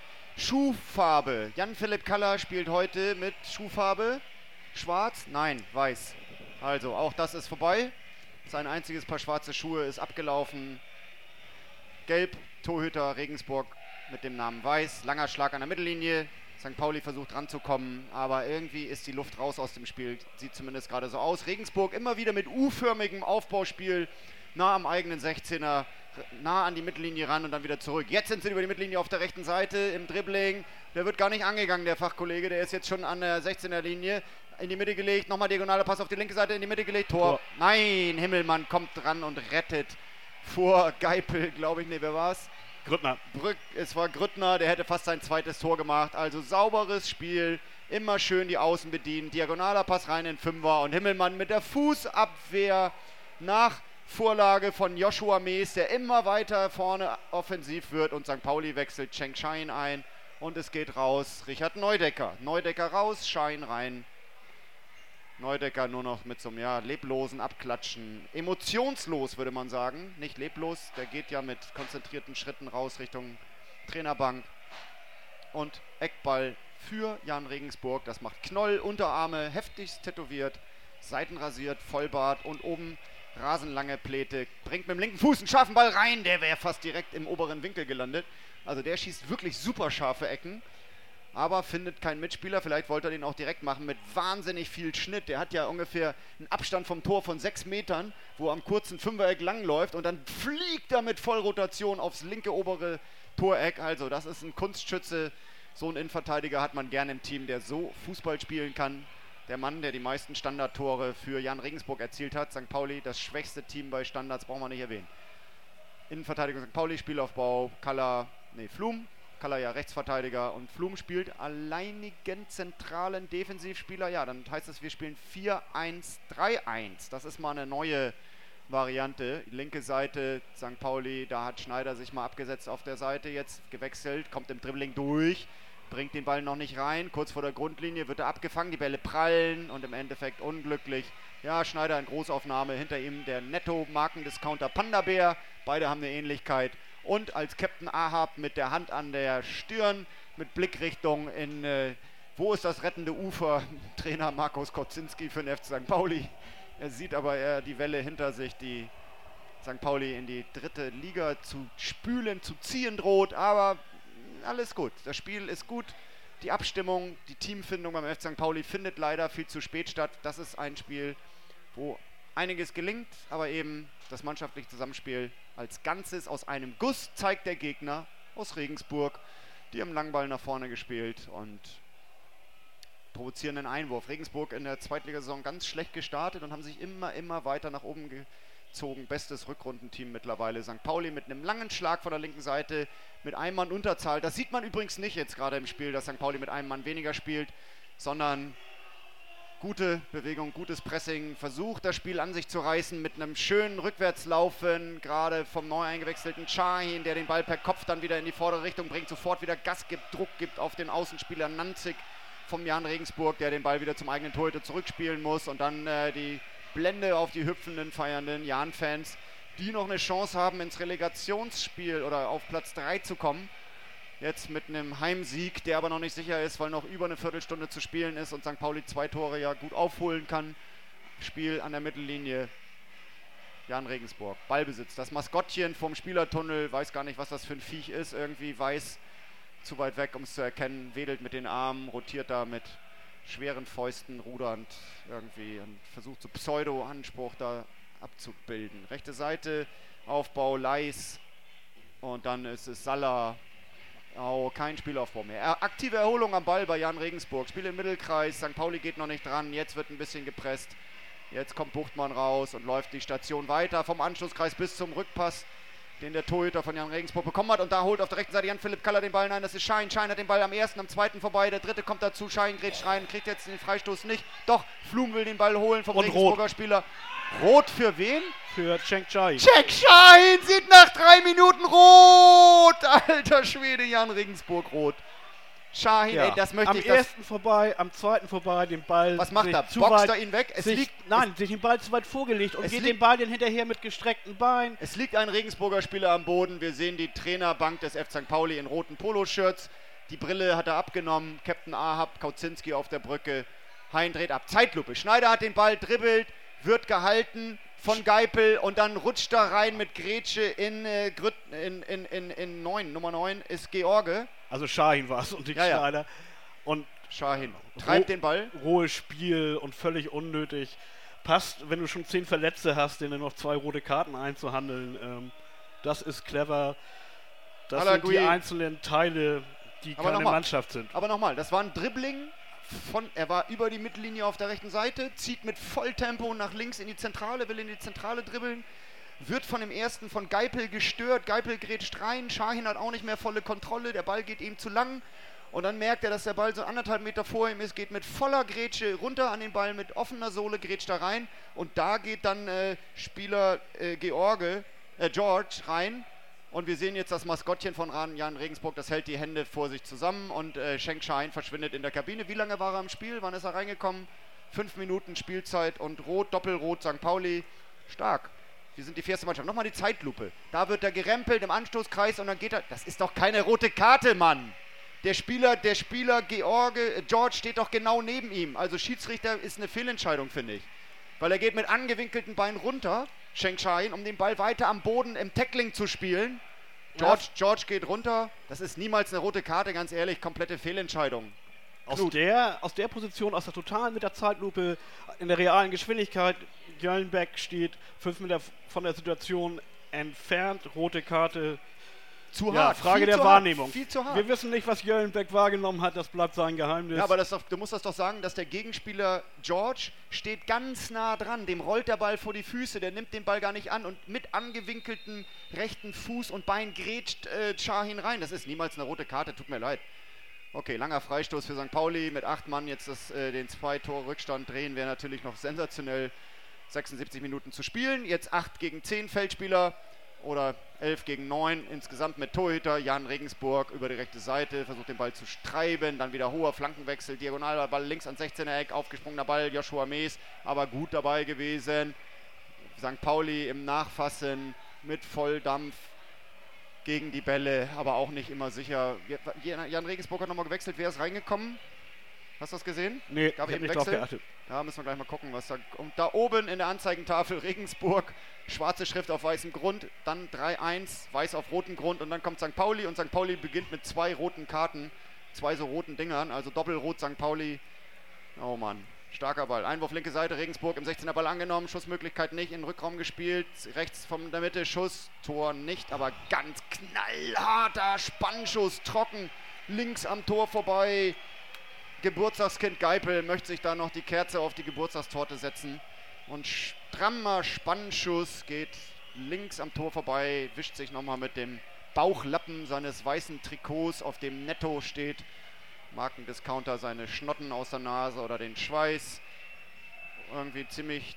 Schuhfarbe. Jan-Philipp Kaller spielt heute mit Schuhfarbe schwarz, nein, weiß. Also auch das ist vorbei. Sein einziges Paar schwarze Schuhe ist abgelaufen. Gelb, Torhüter Regensburg mit dem Namen Weiß. Langer Schlag an der Mittellinie. St. Pauli versucht ranzukommen, aber irgendwie ist die Luft raus aus dem Spiel. Sieht zumindest gerade so aus. Regensburg immer wieder mit U-förmigem Aufbauspiel. Nah am eigenen 16er, nah an die Mittellinie ran und dann wieder zurück. Jetzt sind sie über die Mittellinie auf der rechten Seite im Dribbling. Der wird gar nicht angegangen, der Fachkollege. Der ist jetzt schon an der 16er Linie. In die Mitte gelegt, nochmal diagonaler Pass auf die linke Seite, in die Mitte gelegt, Tor. Nein, Himmelmann kommt dran und rettet vor Geipel, glaube ich. Ne, wer war's? Grüttner. Es war Grüttner, der hätte fast sein zweites Tor gemacht. Also sauberes Spiel, immer schön die Außen bedienen. Diagonaler Pass rein in Fünfer und Himmelmann mit der Fußabwehr nach Vorlage von Joshua Mees, der immer weiter vorne offensiv wird und St. Pauli wechselt Cheng Schein ein und es geht raus. Richard Neudecker. Neudecker raus, Schein rein. Neudecker nur noch mit so einem leblosen Abklatschen. Emotionslos, würde man sagen. Nicht leblos, der geht ja mit konzentrierten Schritten raus Richtung Trainerbank. Und Eckball für Jan Regensburg. Das macht Knoll, Unterarme, heftigst tätowiert, seitenrasiert, Vollbart und oben rasenlange Pläte. Bringt mit dem linken Fuß einen scharfen Ball rein. Der wäre fast direkt im oberen Winkel gelandet. Also der schießt wirklich super scharfe Ecken. Aber findet keinen Mitspieler, vielleicht wollte er den auch direkt machen mit wahnsinnig viel Schnitt. Der hat ja ungefähr einen Abstand vom Tor von 6 Metern, wo er am kurzen Fünfereck langläuft und dann fliegt er mit Vollrotation aufs linke obere Toreck. Also das ist ein Kunstschütze, so einen Innenverteidiger hat man gerne im Team, der so Fußball spielen kann. Der Mann, der die meisten Standardtore für Jan Regensburg erzielt hat. St. Pauli, das schwächste Team bei Standards, brauchen wir nicht erwähnen. Innenverteidigung St. Pauli, Spielaufbau, Flum. Kaller ja Rechtsverteidiger und Flum spielt alleinigen zentralen Defensivspieler. Ja, dann heißt es, wir spielen 4-1-3-1. Das ist mal eine neue Variante. Die linke Seite St. Pauli, da hat Schneider sich mal abgesetzt auf der Seite, jetzt gewechselt, kommt im Dribbling durch, bringt den Ball noch nicht rein. Kurz vor der Grundlinie wird er abgefangen, die Bälle prallen und im Endeffekt unglücklich. Ja, Schneider in Großaufnahme, hinter ihm der Netto-Markendiscounter Panda Bär. Beide haben eine Ähnlichkeit. Und als Captain Ahab mit der Hand an der Stirn, mit Blickrichtung in, wo ist das rettende Ufer? Trainer Markus Kocinski für den FC St. Pauli. Er sieht aber eher die Welle hinter sich, die St. Pauli in die 3. Liga zu spülen, zu ziehen droht. Aber alles gut, das Spiel ist gut. Die Abstimmung, die Teamfindung beim FC St. Pauli findet leider viel zu spät statt. Das ist ein Spiel, wo einiges gelingt, aber eben das mannschaftliche Zusammenspiel als Ganzes aus einem Guss zeigt der Gegner aus Regensburg. Die haben Langball nach vorne gespielt und provozieren einen Einwurf. Regensburg in der Zweitligasaison ganz schlecht gestartet und haben sich immer weiter nach oben gezogen. Bestes Rückrundenteam mittlerweile. St. Pauli mit einem langen Schlag von der linken Seite mit einem Mann Unterzahl. Das sieht man übrigens nicht jetzt gerade im Spiel, dass St. Pauli mit einem Mann weniger spielt, sondern gute Bewegung, gutes Pressing, versucht das Spiel an sich zu reißen mit einem schönen Rückwärtslaufen, gerade vom neu eingewechselten Şahin, der den Ball per Kopf dann wieder in die vordere Richtung bringt, sofort wieder Gas gibt, Druck gibt auf den Außenspieler Nanzig vom Jan Regensburg, der den Ball wieder zum eigenen Torhüter zurückspielen muss und dann die Blende auf die hüpfenden, feiernden Jan-Fans, die noch eine Chance haben, ins Relegationsspiel oder auf Platz 3 zu kommen. Jetzt mit einem Heimsieg, der aber noch nicht sicher ist, weil noch über eine Viertelstunde zu spielen ist und St. Pauli 2 Tore ja gut aufholen kann. Spiel an der Mittellinie. Jan Regensburg. Ballbesitz. Das Maskottchen vom Spielertunnel, weiß gar nicht, was das für ein Viech ist. Irgendwie weiß, zu weit weg, um es zu erkennen. Wedelt mit den Armen, rotiert da mit schweren Fäusten, rudernd irgendwie und versucht so Pseudo-Anspruch da abzubilden. Rechte Seite, Aufbau, Leis und dann ist es Salah. Oh, kein Spielaufbau mehr. Aktive Erholung am Ball bei Jan Regensburg. Spiel im Mittelkreis. St. Pauli geht noch nicht dran. Jetzt wird ein bisschen gepresst. Jetzt kommt Buchtmann raus und läuft die Station weiter vom Anschlusskreis bis zum Rückpass, den der Torhüter von Jan Regensburg bekommen hat. Und da holt auf der rechten Seite Jan-Philipp Kaller den Ball. Nein, das ist Schein. Schein hat den Ball am ersten, am zweiten vorbei. Der dritte kommt dazu. Schein grätscht rein, kriegt jetzt den Freistoß nicht. Doch, Flum will den Ball holen vom Regensburger Spieler. Rot für wen? Für Cheng Schein. Cheng Schein sieht nach 3 Minuten rot. Alter Schwede, Jan Regensburg rot. Shahin, ey, das möchte ich... Am ersten vorbei, am zweiten vorbei, den Ball... Was macht er? Boxt er ihn weg? Sich den Ball zu weit vorgelegt und geht den Ball dann hinterher mit gestreckten Beinen. Es liegt ein Regensburger Spieler am Boden. Wir sehen die Trainerbank des FC St. Pauli in roten Poloshirts. Die Brille hat er abgenommen. Captain Ahab, Kauzinski auf der Brücke. Hein dreht ab. Zeitlupe. Schneider hat den Ball, dribbelt, wird gehalten von Geipel und dann rutscht er rein mit Grätsche in Nummer 9 ist George. Also Shahin war es und nicht Schneider. Und Shahin treibt den Ball. Rohes Spiel und völlig unnötig. Passt, wenn du schon 10 Verletzte hast, denen noch 2 rote Karten einzuhandeln. Das ist clever. Das sind die einzelnen Teile, die keine Mannschaft sind. Aber nochmal, das war ein Dribbling. Er war über die Mittellinie auf der rechten Seite, zieht mit Volltempo nach links in die Zentrale, will in die Zentrale dribbeln, wird von dem ersten von Geipel gestört, Geipel grätscht rein, Shahin hat auch nicht mehr volle Kontrolle, der Ball geht ihm zu lang und dann merkt er, dass der Ball so 1,5 Meter vor ihm ist, geht mit voller Grätsche runter an den Ball, mit offener Sohle grätscht da rein und da geht dann Spieler George rein. Und wir sehen jetzt das Maskottchen von Jan Regensburg, das hält die Hände vor sich zusammen und Schenk Shahin verschwindet in der Kabine. Wie lange war er im Spiel? Wann ist er reingekommen? 5 Minuten Spielzeit und Rot, Doppelrot, St. Pauli. Stark. Wir sind die vierte Mannschaft. Nochmal die Zeitlupe. Da wird er gerempelt im Anstoßkreis und dann geht er... Das ist doch keine rote Karte, Mann! Der Spieler George steht doch genau neben ihm. Also Schiedsrichter ist eine Fehlentscheidung, finde ich. Weil er geht mit angewinkelten Beinen runter, Schenk Shahin, um den Ball weiter am Boden im Tackling zu spielen. George geht runter. Das ist niemals eine rote Karte, ganz ehrlich. Komplette Fehlentscheidung. Aus der Position, aus der totalen mit der Zeitlupe, in der realen Geschwindigkeit, Jöllenbeck steht 5 Meter von der Situation entfernt. Rote Karte. Zu hart. Frage der Wahrnehmung. Viel zu hart. Wir wissen nicht, was Jöllenbeck wahrgenommen hat, das bleibt sein Geheimnis. Ja, aber du musst das doch sagen, dass der Gegenspieler George steht ganz nah dran, dem rollt der Ball vor die Füße, der nimmt den Ball gar nicht an und mit angewinkeltem rechten Fuß und Bein grätscht Shahin rein. Das ist niemals eine rote Karte, tut mir leid. Okay, langer Freistoß für St. Pauli mit 8 Mann, jetzt den 2-Tor-Rückstand drehen wäre natürlich noch sensationell. 76 Minuten zu spielen, jetzt 8 gegen 10 Feldspieler. Oder 11 gegen 9 insgesamt mit Torhüter. Jan Regensburg über die rechte Seite, versucht den Ball zu treiben, dann wieder hoher Flankenwechsel, Diagonalball links ans 16er Eck, aufgesprungener Ball, Joshua Mees, aber gut dabei gewesen. St. Pauli im Nachfassen mit Volldampf gegen die Bälle, aber auch nicht immer sicher. Jan Regensburg hat nochmal gewechselt, wer ist reingekommen? Hast du das gesehen? Nee, ich habe nicht drauf geachtet. Ja, müssen wir gleich mal gucken, was da... Und da oben in der Anzeigentafel Regensburg, schwarze Schrift auf weißem Grund, dann 3-1, weiß auf rotem Grund und dann kommt St. Pauli und St. Pauli beginnt mit 2 roten Karten, 2 so roten Dingern, also Doppelrot St. Pauli. Oh Mann, starker Ball. Einwurf linke Seite, Regensburg im 16er Ball angenommen, Schussmöglichkeit nicht, in den Rückraum gespielt, rechts von der Mitte, Schuss, Tor nicht, aber ganz knallharter Spannschuss, trocken, links am Tor vorbei. Geburtstagskind Geipel möchte sich da noch die Kerze auf die Geburtstagstorte setzen. Und strammer Spannschuss geht links am Tor vorbei, wischt sich nochmal mit dem Bauchlappen seines weißen Trikots, auf dem Netto steht. Markendiscounter seine Schnotten aus der Nase oder den Schweiß. Irgendwie ziemlich,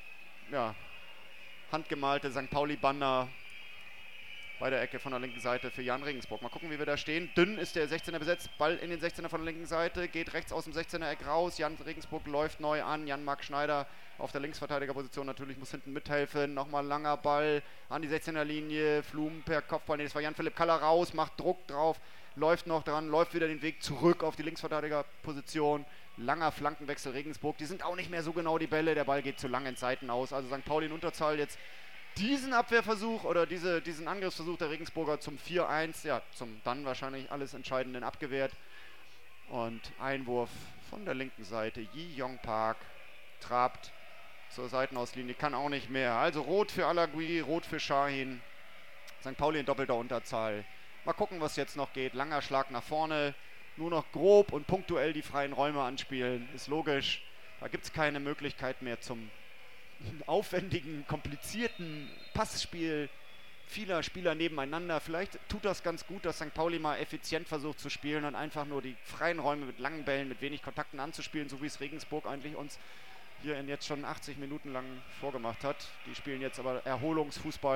handgemalte St. Pauli-Banner bei der Ecke von der linken Seite für Jan Regensburg. Mal gucken, wie wir da stehen. Dünn ist der 16er besetzt. Ball in den 16er von der linken Seite. Geht rechts aus dem 16er Eck raus. Jan Regensburg läuft neu an. Jan-Marc Schneider auf der Linksverteidigerposition natürlich muss hinten mithelfen. Nochmal langer Ball an die 16er Linie. Flum per Kopfball. Nee, das war Jan-Philipp Kaller raus. Macht Druck drauf. Läuft noch dran. Läuft wieder den Weg zurück auf die Linksverteidigerposition. Langer Flankenwechsel Regensburg. Die sind auch nicht mehr so genau die Bälle. Der Ball geht zu lang in Seiten aus. Also St. Pauli in Unterzahl jetzt. Diesen Abwehrversuch oder diesen Angriffsversuch der Regensburger zum 4-1, zum dann wahrscheinlich alles Entscheidenden abgewehrt. Und Einwurf von der linken Seite. Yi Yong Park trabt zur Seitenauslinie, kann auch nicht mehr. Also rot für Alagui, rot für Shahin. St. Pauli in doppelter Unterzahl. Mal gucken, was jetzt noch geht. Langer Schlag nach vorne. Nur noch grob und punktuell die freien Räume anspielen. Ist logisch. Da gibt es keine Möglichkeit mehr zum aufwendigen, komplizierten Passspiel vieler Spieler nebeneinander. Vielleicht tut das ganz gut, dass St. Pauli mal effizient versucht zu spielen und einfach nur die freien Räume mit langen Bällen, mit wenig Kontakten anzuspielen, so wie es Regensburg eigentlich uns hier in jetzt schon 80 Minuten lang vorgemacht hat. Die spielen jetzt aber Erholungsfußball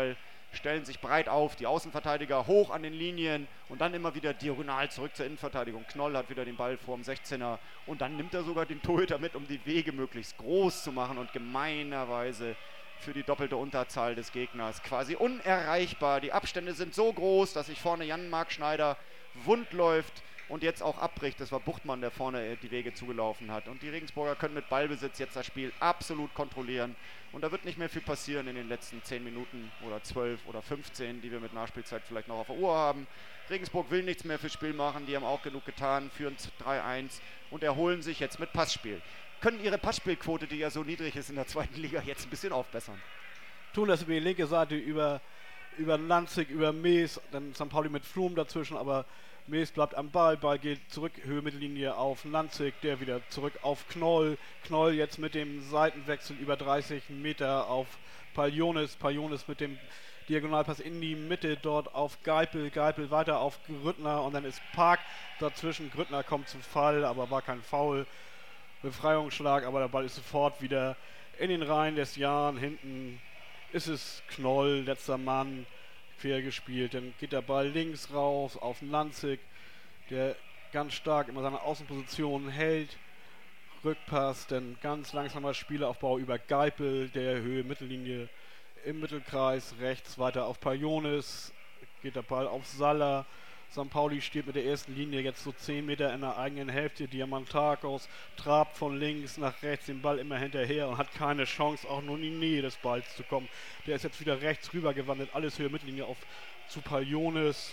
stellen sich breit auf, die Außenverteidiger hoch an den Linien und dann immer wieder diagonal zurück zur Innenverteidigung. Knoll hat wieder den Ball vorm 16er und dann nimmt er sogar den Torhüter mit, um die Wege möglichst groß zu machen und gemeinerweise für die doppelte Unterzahl des Gegners quasi unerreichbar. Die Abstände sind so groß, dass sich vorne Jan-Marc Schneider wund läuft und jetzt auch abbricht. Das war Buchtmann, der vorne die Wege zugelaufen hat. Und die Regensburger können mit Ballbesitz jetzt das Spiel absolut kontrollieren. Und da wird nicht mehr viel passieren in den letzten 10 Minuten oder 12 oder 15, die wir mit Nachspielzeit vielleicht noch auf der Uhr haben. Regensburg will nichts mehr fürs Spiel machen, die haben auch genug getan, führen 3-1 und erholen sich jetzt mit Passspiel. Können ihre Passspielquote, die ja so niedrig ist in der zweiten Liga, jetzt ein bisschen aufbessern. Tun das über die linke Seite, über Lanzig, über Mees, dann St. Pauli mit Flum dazwischen, aber Mees bleibt am Ball geht zurück, Höhe Mittellinie auf Lanzig, der wieder zurück auf Knoll. Knoll jetzt mit dem Seitenwechsel über 30 Meter auf Palionis mit dem Diagonalpass in die Mitte, dort auf Geipel weiter auf Grüttner und dann ist Park dazwischen. Grüttner kommt zum Fall, aber war kein Foul. Befreiungsschlag, aber der Ball ist sofort wieder in den Reihen des Jahn. Hinten ist es Knoll, letzter Mann, quer gespielt. Dann geht der Ball links raus auf Lanzig, der ganz stark immer seine Außenposition hält. Rückpass, dann ganz langsamer Spielaufbau über Geipel, der Höhe Mittellinie im Mittelkreis, rechts weiter auf Palionis, geht der Ball auf Saller. St. Pauli steht mit der ersten Linie jetzt so 10 Meter in der eigenen Hälfte. Diamantakos trabt von links nach rechts den Ball immer hinterher und hat keine Chance, auch nur in die Nähe des Balls zu kommen. Der ist jetzt wieder rechts rüber gewandert, alles Höhe Mittellinie auf zu Palionis,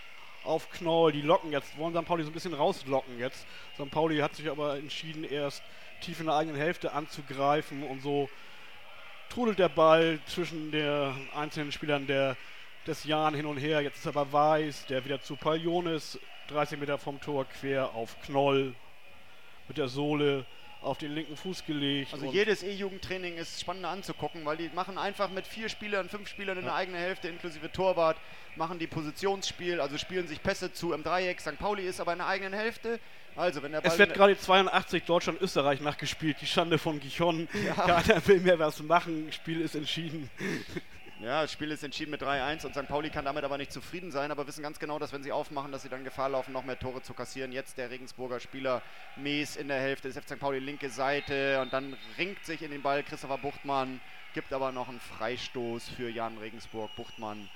auf Knoll. Die locken jetzt, wollen St. Pauli so ein bisschen rauslocken jetzt. St. Pauli hat sich aber entschieden, erst tief in der eigenen Hälfte anzugreifen und so trudelt der Ball zwischen den einzelnen Spielern des Jahn hin und her. Jetzt ist aber Weiß, der wieder zu Palionis, 30 Meter vom Tor quer auf Knoll, mit der Sohle auf den linken Fuß gelegt. Also jedes E-Jugendtraining ist spannender anzugucken, weil die machen einfach mit 4 Spielern, 5 Spielern in der eigenen Hälfte, inklusive Torwart, machen die Positionsspiel, also spielen sich Pässe zu im Dreieck. St. Pauli ist aber in der eigenen Hälfte. Also wenn der Ball, es wird gerade 82 Deutschland-Österreich nachgespielt, die Schande von Gijon. Ja. Keiner will mehr was machen, Spiel ist entschieden. Ja, das Spiel ist entschieden mit 3-1 und St. Pauli kann damit aber nicht zufrieden sein, aber wissen ganz genau, dass wenn sie aufmachen, dass sie dann Gefahr laufen, noch mehr Tore zu kassieren. Jetzt der Regensburger Spieler Mees in der Hälfte des FC St. Pauli, linke Seite und dann ringt sich in den Ball Christopher Buchtmann, gibt aber noch einen Freistoß für Jan Regensburg. Buchtmann,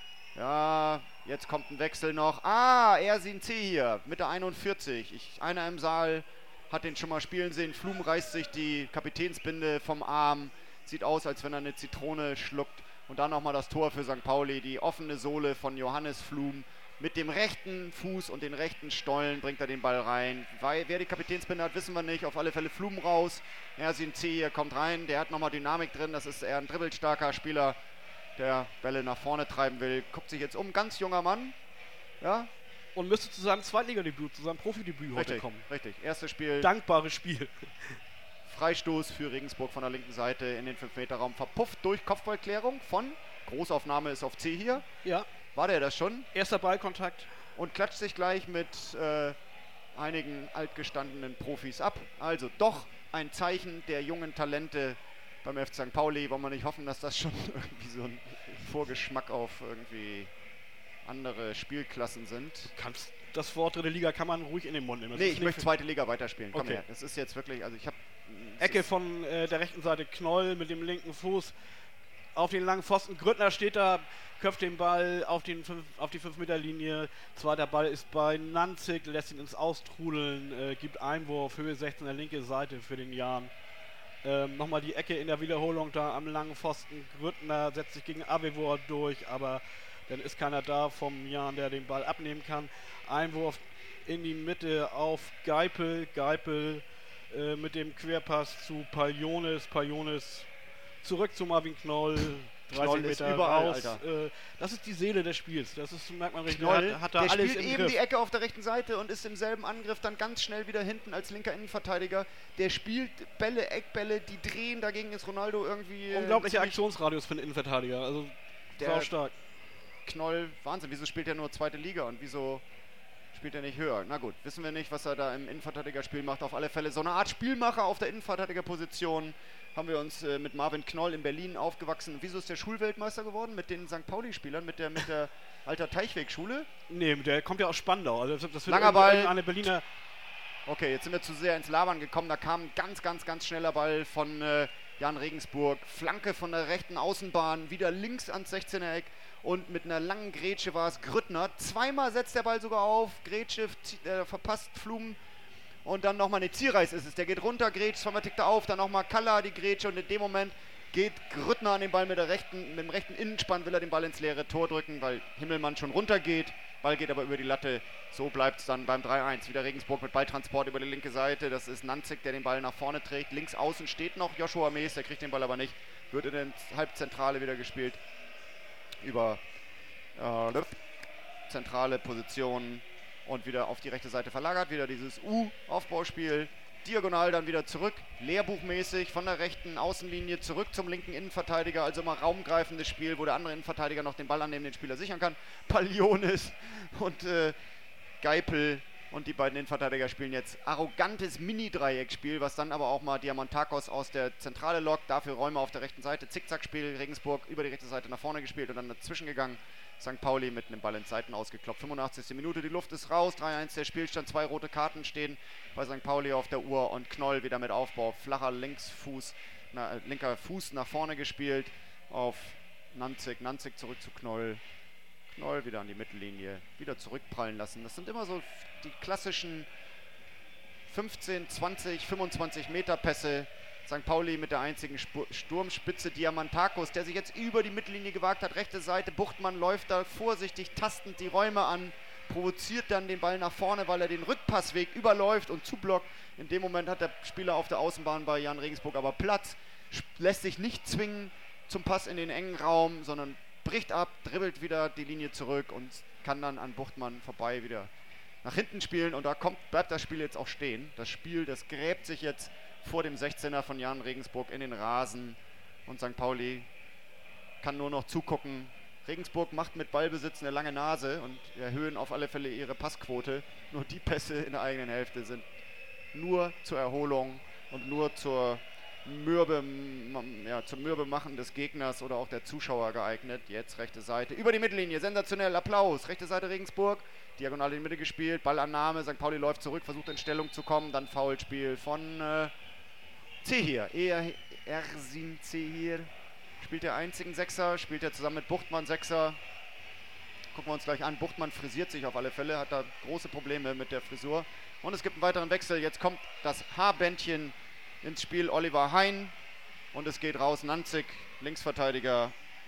ja, jetzt kommt ein Wechsel noch. Ersin C. hier mit der 41. Einer im Saal hat den schon mal spielen sehen. Flum reißt sich die Kapitänsbinde vom Arm, sieht aus, als wenn er eine Zitrone schluckt. Und dann nochmal das Tor für St. Pauli, die offene Sohle von Johannes Flum. Mit dem rechten Fuß und den rechten Stollen bringt er den Ball rein. Wer die Kapitänsbinde hat, wissen wir nicht. Auf alle Fälle Flum raus. Ersin C. hier kommt rein. Der hat nochmal Dynamik drin. Das ist eher ein dribbelstarker Spieler, der Bälle nach vorne treiben will. Guckt sich jetzt um. Ganz junger Mann. Ja. Und müsste zu seinem Zweitligadebüt, zu seinem Profidebüt heute kommen. Richtig. Erstes Spiel. Dankbares Spiel. Freistoß für Regensburg von der linken Seite in den 5-Meter-Raum. Verpufft durch Kopfballklärung von, Großaufnahme ist auf C hier. Ja. War der das schon? Erster Ballkontakt. Und klatscht sich gleich mit einigen altgestandenen Profis ab. Also doch ein Zeichen der jungen Talente beim FC St. Pauli. Wollen wir nicht hoffen, dass das schon irgendwie so ein Vorgeschmack auf irgendwie andere Spielklassen sind. Das Wort dritte Liga kann man ruhig in den Mund nehmen. Nee, ich möchte zweite Liga weiterspielen. Komm okay. her. Das ist jetzt wirklich, also ich habe... Ecke von der rechten Seite, Knoll mit dem linken Fuß auf den langen Pfosten. Grüttner steht da, köpft den Ball auf die 5-Meter-Linie. Zweiter Ball ist bei Nanzig, lässt ihn ins Austrudeln, gibt Einwurf, Höhe 16, der linke Seite für den Jan. Nochmal die Ecke in der Wiederholung da am langen Pfosten. Grüttner setzt sich gegen Avevor durch, aber dann ist keiner da vom Jan, der den Ball abnehmen kann. Einwurf in die Mitte auf Geipel. Geipel mit dem Querpass zu Palionis. Palionis zurück zu Marvin Knoll. 30 Meter überall, raus. Das ist die Seele des Spiels. Das ist, merkt man richtig. Knoll, hat da der alles spielt im eben Griff. die Ecke auf der rechten Seite und ist im selben Angriff dann ganz schnell wieder hinten als linker Innenverteidiger. Der spielt Bälle, Eckbälle, die drehen. Dagegen ist Ronaldo irgendwie... Unglaublicher Aktionsradius für den Innenverteidiger. Also sau stark. Knoll, Wahnsinn. Wieso spielt er nur zweite Liga und wieso spielt er nicht höher. Na gut, wissen wir nicht, was er da im Innenverteidigerspiel macht. Auf alle Fälle so eine Art Spielmacher auf der Innenverteidigerposition. Haben wir uns mit Marvin Knoll in Berlin aufgewachsen. Wieso ist der Schulweltmeister geworden? Mit den St. Pauli-Spielern, mit der Alter Teichweg-Schule? Nee, der kommt ja aus Spandau. Also das wird langer Ball. eine Berliner... Okay, jetzt sind wir zu sehr ins Labern gekommen. Da kam ein ganz schneller Ball von Jan Regensburg. Flanke von der rechten Außenbahn, wieder links ans 16er-Eck. Und mit einer langen Grätsche war es Grüttner. Zweimal setzt der Ball sogar auf. Grätsche verpasst Flum. Und dann nochmal, Zierreis ist es. Der geht runter, Grätsch, zweimal tickt er auf. Dann nochmal Kalla, die Grätsche. Und in dem Moment geht Grüttner an den Ball mit dem rechten Innenspann. Will er den Ball ins leere Tor drücken, weil Himmelmann schon runtergeht. Ball geht aber über die Latte. So bleibt es dann beim 3-1. Wieder Regensburg mit Balltransport über die linke Seite. Das ist Nanzig, der den Ball nach vorne trägt. Links außen steht noch Joshua Mees. Der kriegt den Ball aber nicht. Wird in der Halbzentrale wieder gespielt. Über zentrale Position und wieder auf die rechte Seite verlagert. Wieder dieses U-Aufbauspiel. Diagonal dann wieder zurück. Lehrbuchmäßig von der rechten Außenlinie zurück zum linken Innenverteidiger. Also immer raumgreifendes Spiel, wo der andere Innenverteidiger noch den Ball annehmen, den Spieler sichern kann. Palionis und Geipel und die beiden Innenverteidiger spielen jetzt arrogantes Mini-Dreieckspiel, was dann aber auch mal Diamantakos aus der Zentrale lockt. Dafür Räume auf der rechten Seite. Zickzackspiel, Regensburg über die rechte Seite nach vorne gespielt und dann dazwischen gegangen. St. Pauli mit einem Ball in Seiten ausgeklopft. 85. Minute, die Luft ist raus. 3-1 der Spielstand. 2 rote Karten stehen bei St. Pauli auf der Uhr und Knoll wieder mit Aufbau. Flacher linker Fuß nach vorne gespielt auf Nanzig. Nanzig zurück zu Knoll. Knoll wieder an die Mittellinie. Wieder zurückprallen lassen. Das sind immer so die klassischen 15, 20, 25 Meter Pässe. St. Pauli mit der einzigen Sturmspitze Diamantakos, der sich jetzt über die Mittellinie gewagt hat. Rechte Seite, Buchtmann läuft da vorsichtig tastend die Räume an, provoziert dann den Ball nach vorne, weil er den Rückpassweg überläuft und zublockt. In dem Moment hat der Spieler auf der Außenbahn bei Jan Regensburg aber Platz, lässt sich nicht zwingen zum Pass in den engen Raum, sondern bricht ab, dribbelt wieder die Linie zurück und kann dann an Buchtmann vorbei wieder nach hinten spielen. Und da bleibt das Spiel jetzt auch stehen. Das Spiel, das gräbt sich jetzt vor dem 16er von Jan Regensburg in den Rasen und St. Pauli kann nur noch zugucken. Regensburg macht mit Ballbesitz eine lange Nase und erhöhen auf alle Fälle ihre Passquote. Nur die Pässe in der eigenen Hälfte sind nur zur Erholung und nur zum Mürbemachen des Gegners oder auch der Zuschauer geeignet. Jetzt rechte Seite, über die Mittellinie, sensationell, Applaus. Rechte Seite Regensburg, diagonal in die Mitte gespielt, Ballannahme, St. Pauli läuft zurück, versucht in Stellung zu kommen, dann Foulspiel von Zehir, Ersin Zehir, spielt der einzigen Sechser, spielt er zusammen mit Buchtmann Sechser. Gucken wir uns gleich an, Buchtmann frisiert sich auf alle Fälle, hat da große Probleme mit der Frisur. Und es gibt einen weiteren Wechsel, jetzt kommt das Haarbändchen ins Spiel, Oliver Hein. Und es geht raus, Nanzig, Linksverteidiger.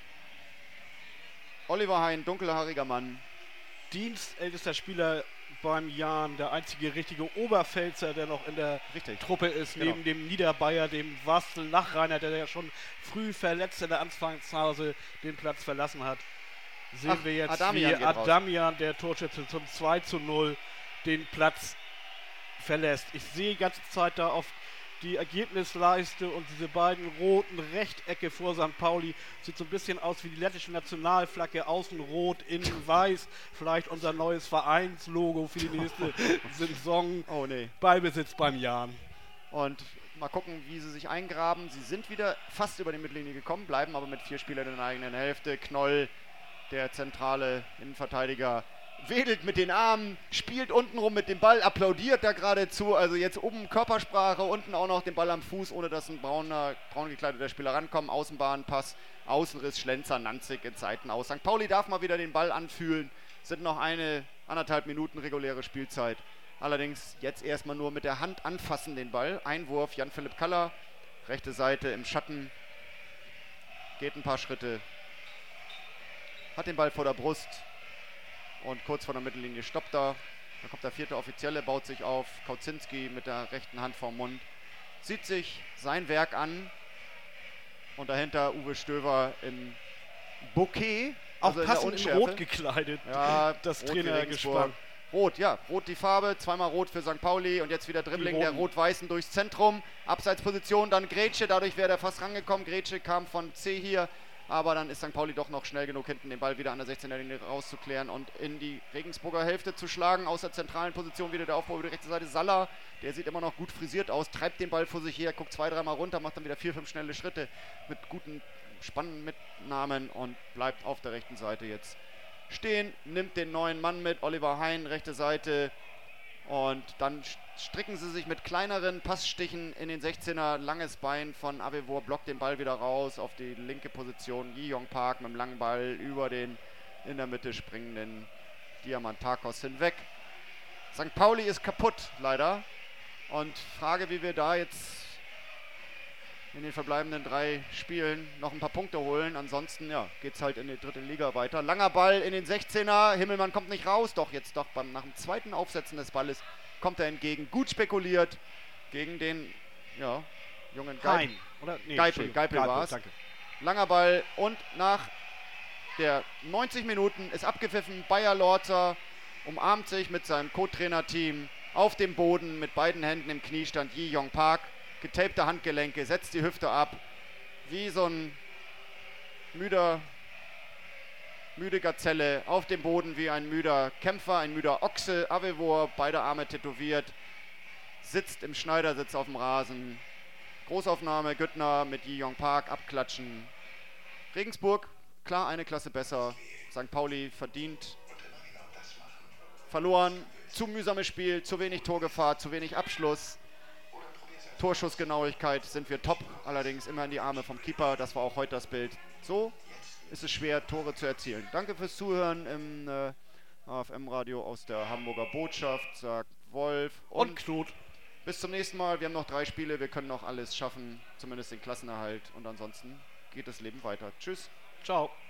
Oliver Hein, dunkelhaariger Mann. Dienstältester Spieler beim Jan, der einzige richtige Oberpfälzer, der noch in der Truppe ist, genau, neben dem Niederbayer, dem Wastel Nachreiner, der ja schon früh verletzt in der Anfangsphase den Platz verlassen hat. Sehen wir jetzt, wie Adamian, der Torschütze, zum 2:0 den Platz verlässt. Ich sehe die ganze Zeit da auf die Ergebnisleiste und diese beiden roten Rechtecke vor St. Pauli. Sieht so ein bisschen aus wie die lettische Nationalflagge, außen rot, innen weiß. Vielleicht unser neues Vereinslogo für die nächste Saison. Oh nee. Ballbesitz beim Jan. Und mal gucken, wie sie sich eingraben. Sie sind wieder fast über die Mittellinie gekommen, bleiben aber mit 4 Spielern in der eigenen Hälfte. Knoll, der zentrale Innenverteidiger, wedelt mit den Armen, spielt untenrum mit dem Ball, applaudiert da geradezu. Also jetzt oben Körpersprache, unten auch noch den Ball am Fuß, ohne dass ein braun gekleideter Spieler rankommt. Außenbahnpass, Außenriss, Schlenzer, Nanzig in Zeiten aus. St. Pauli darf mal wieder den Ball anfühlen. Sind noch 1,5 Minuten reguläre Spielzeit. Allerdings jetzt erstmal nur mit der Hand anfassen den Ball. Einwurf, Jan-Philipp Kalla, rechte Seite im Schatten. Geht ein paar Schritte. Hat den Ball vor der Brust. Und kurz vor der Mittellinie stoppt er. Da kommt der 4. Offizielle, baut sich auf. Kauzinski mit der rechten Hand vorm Mund. Sieht sich sein Werk an. Und dahinter Uwe Stöver im Bouquet. Auch also passend in Rot gekleidet. Ja, das Trainergespann. Rot, ja. Rot die Farbe. Zweimal Rot für St. Pauli. Und jetzt wieder Dribbling der Rot-Weißen durchs Zentrum. Abseitsposition, dann Grätsche. Dadurch wäre er fast rangekommen. Grätsche kam von Zehir Aber dann ist St. Pauli doch noch schnell genug hinten, den Ball wieder an der 16er-Linie rauszuklären und in die Regensburger Hälfte zu schlagen. Aus der zentralen Position wieder der Aufbau über die rechte Seite. Salah, der sieht immer noch gut frisiert aus, treibt den Ball vor sich her, guckt 2-3 Mal runter, macht dann wieder 4-5 schnelle Schritte mit guten Spannmitnahmen und bleibt auf der rechten Seite jetzt stehen. Nimmt den neuen Mann mit, Oliver Hein, rechte Seite. Und dann stricken sie sich mit kleineren Passstichen in den 16er. Langes Bein von Avevor, blockt den Ball wieder raus auf die linke Position. Yi Yong Park mit dem langen Ball über den in der Mitte springenden Diamantakos hinweg. St. Pauli ist kaputt, leider. Und Frage, wie wir da jetzt in den verbleibenden 3 Spielen noch ein paar Punkte holen. Ansonsten, ja, geht es halt in die 3. Liga weiter. Langer Ball in den 16er. Himmelmann kommt nicht raus. Doch, jetzt doch nach dem zweiten Aufsetzen des Balles kommt er entgegen. Gut spekuliert gegen den, ja, jungen Hein, oder? Nee, Geipel war es. Langer Ball und nach der 90 Minuten ist abgepfiffen. Bayer Lorzer umarmt sich mit seinem Co-Trainer-Team auf dem Boden mit beiden Händen im Kniestand. Yi Yong Park. Getapte Handgelenke, setzt die Hüfte ab, wie so ein müde Gazelle auf dem Boden, wie ein müder Kämpfer, ein müder Ochse. Avevor, beide Arme tätowiert, sitzt im Schneidersitz auf dem Rasen. Großaufnahme, Güttner mit Yi Yong Park, abklatschen. Regensburg, klar eine Klasse besser. St. Pauli verdient. Verloren, zu mühsames Spiel, zu wenig Torgefahr, zu wenig Abschluss. Torschussgenauigkeit sind wir top, allerdings immer in die Arme vom Keeper. Das war auch heute das Bild. So ist es schwer, Tore zu erzielen. Danke fürs Zuhören im AFM-Radio aus der Hamburger Botschaft, sagt Wolf und Knut. Bis zum nächsten Mal. Wir haben noch 3 Spiele, wir können noch alles schaffen, zumindest den Klassenerhalt. Und ansonsten geht das Leben weiter. Tschüss. Ciao.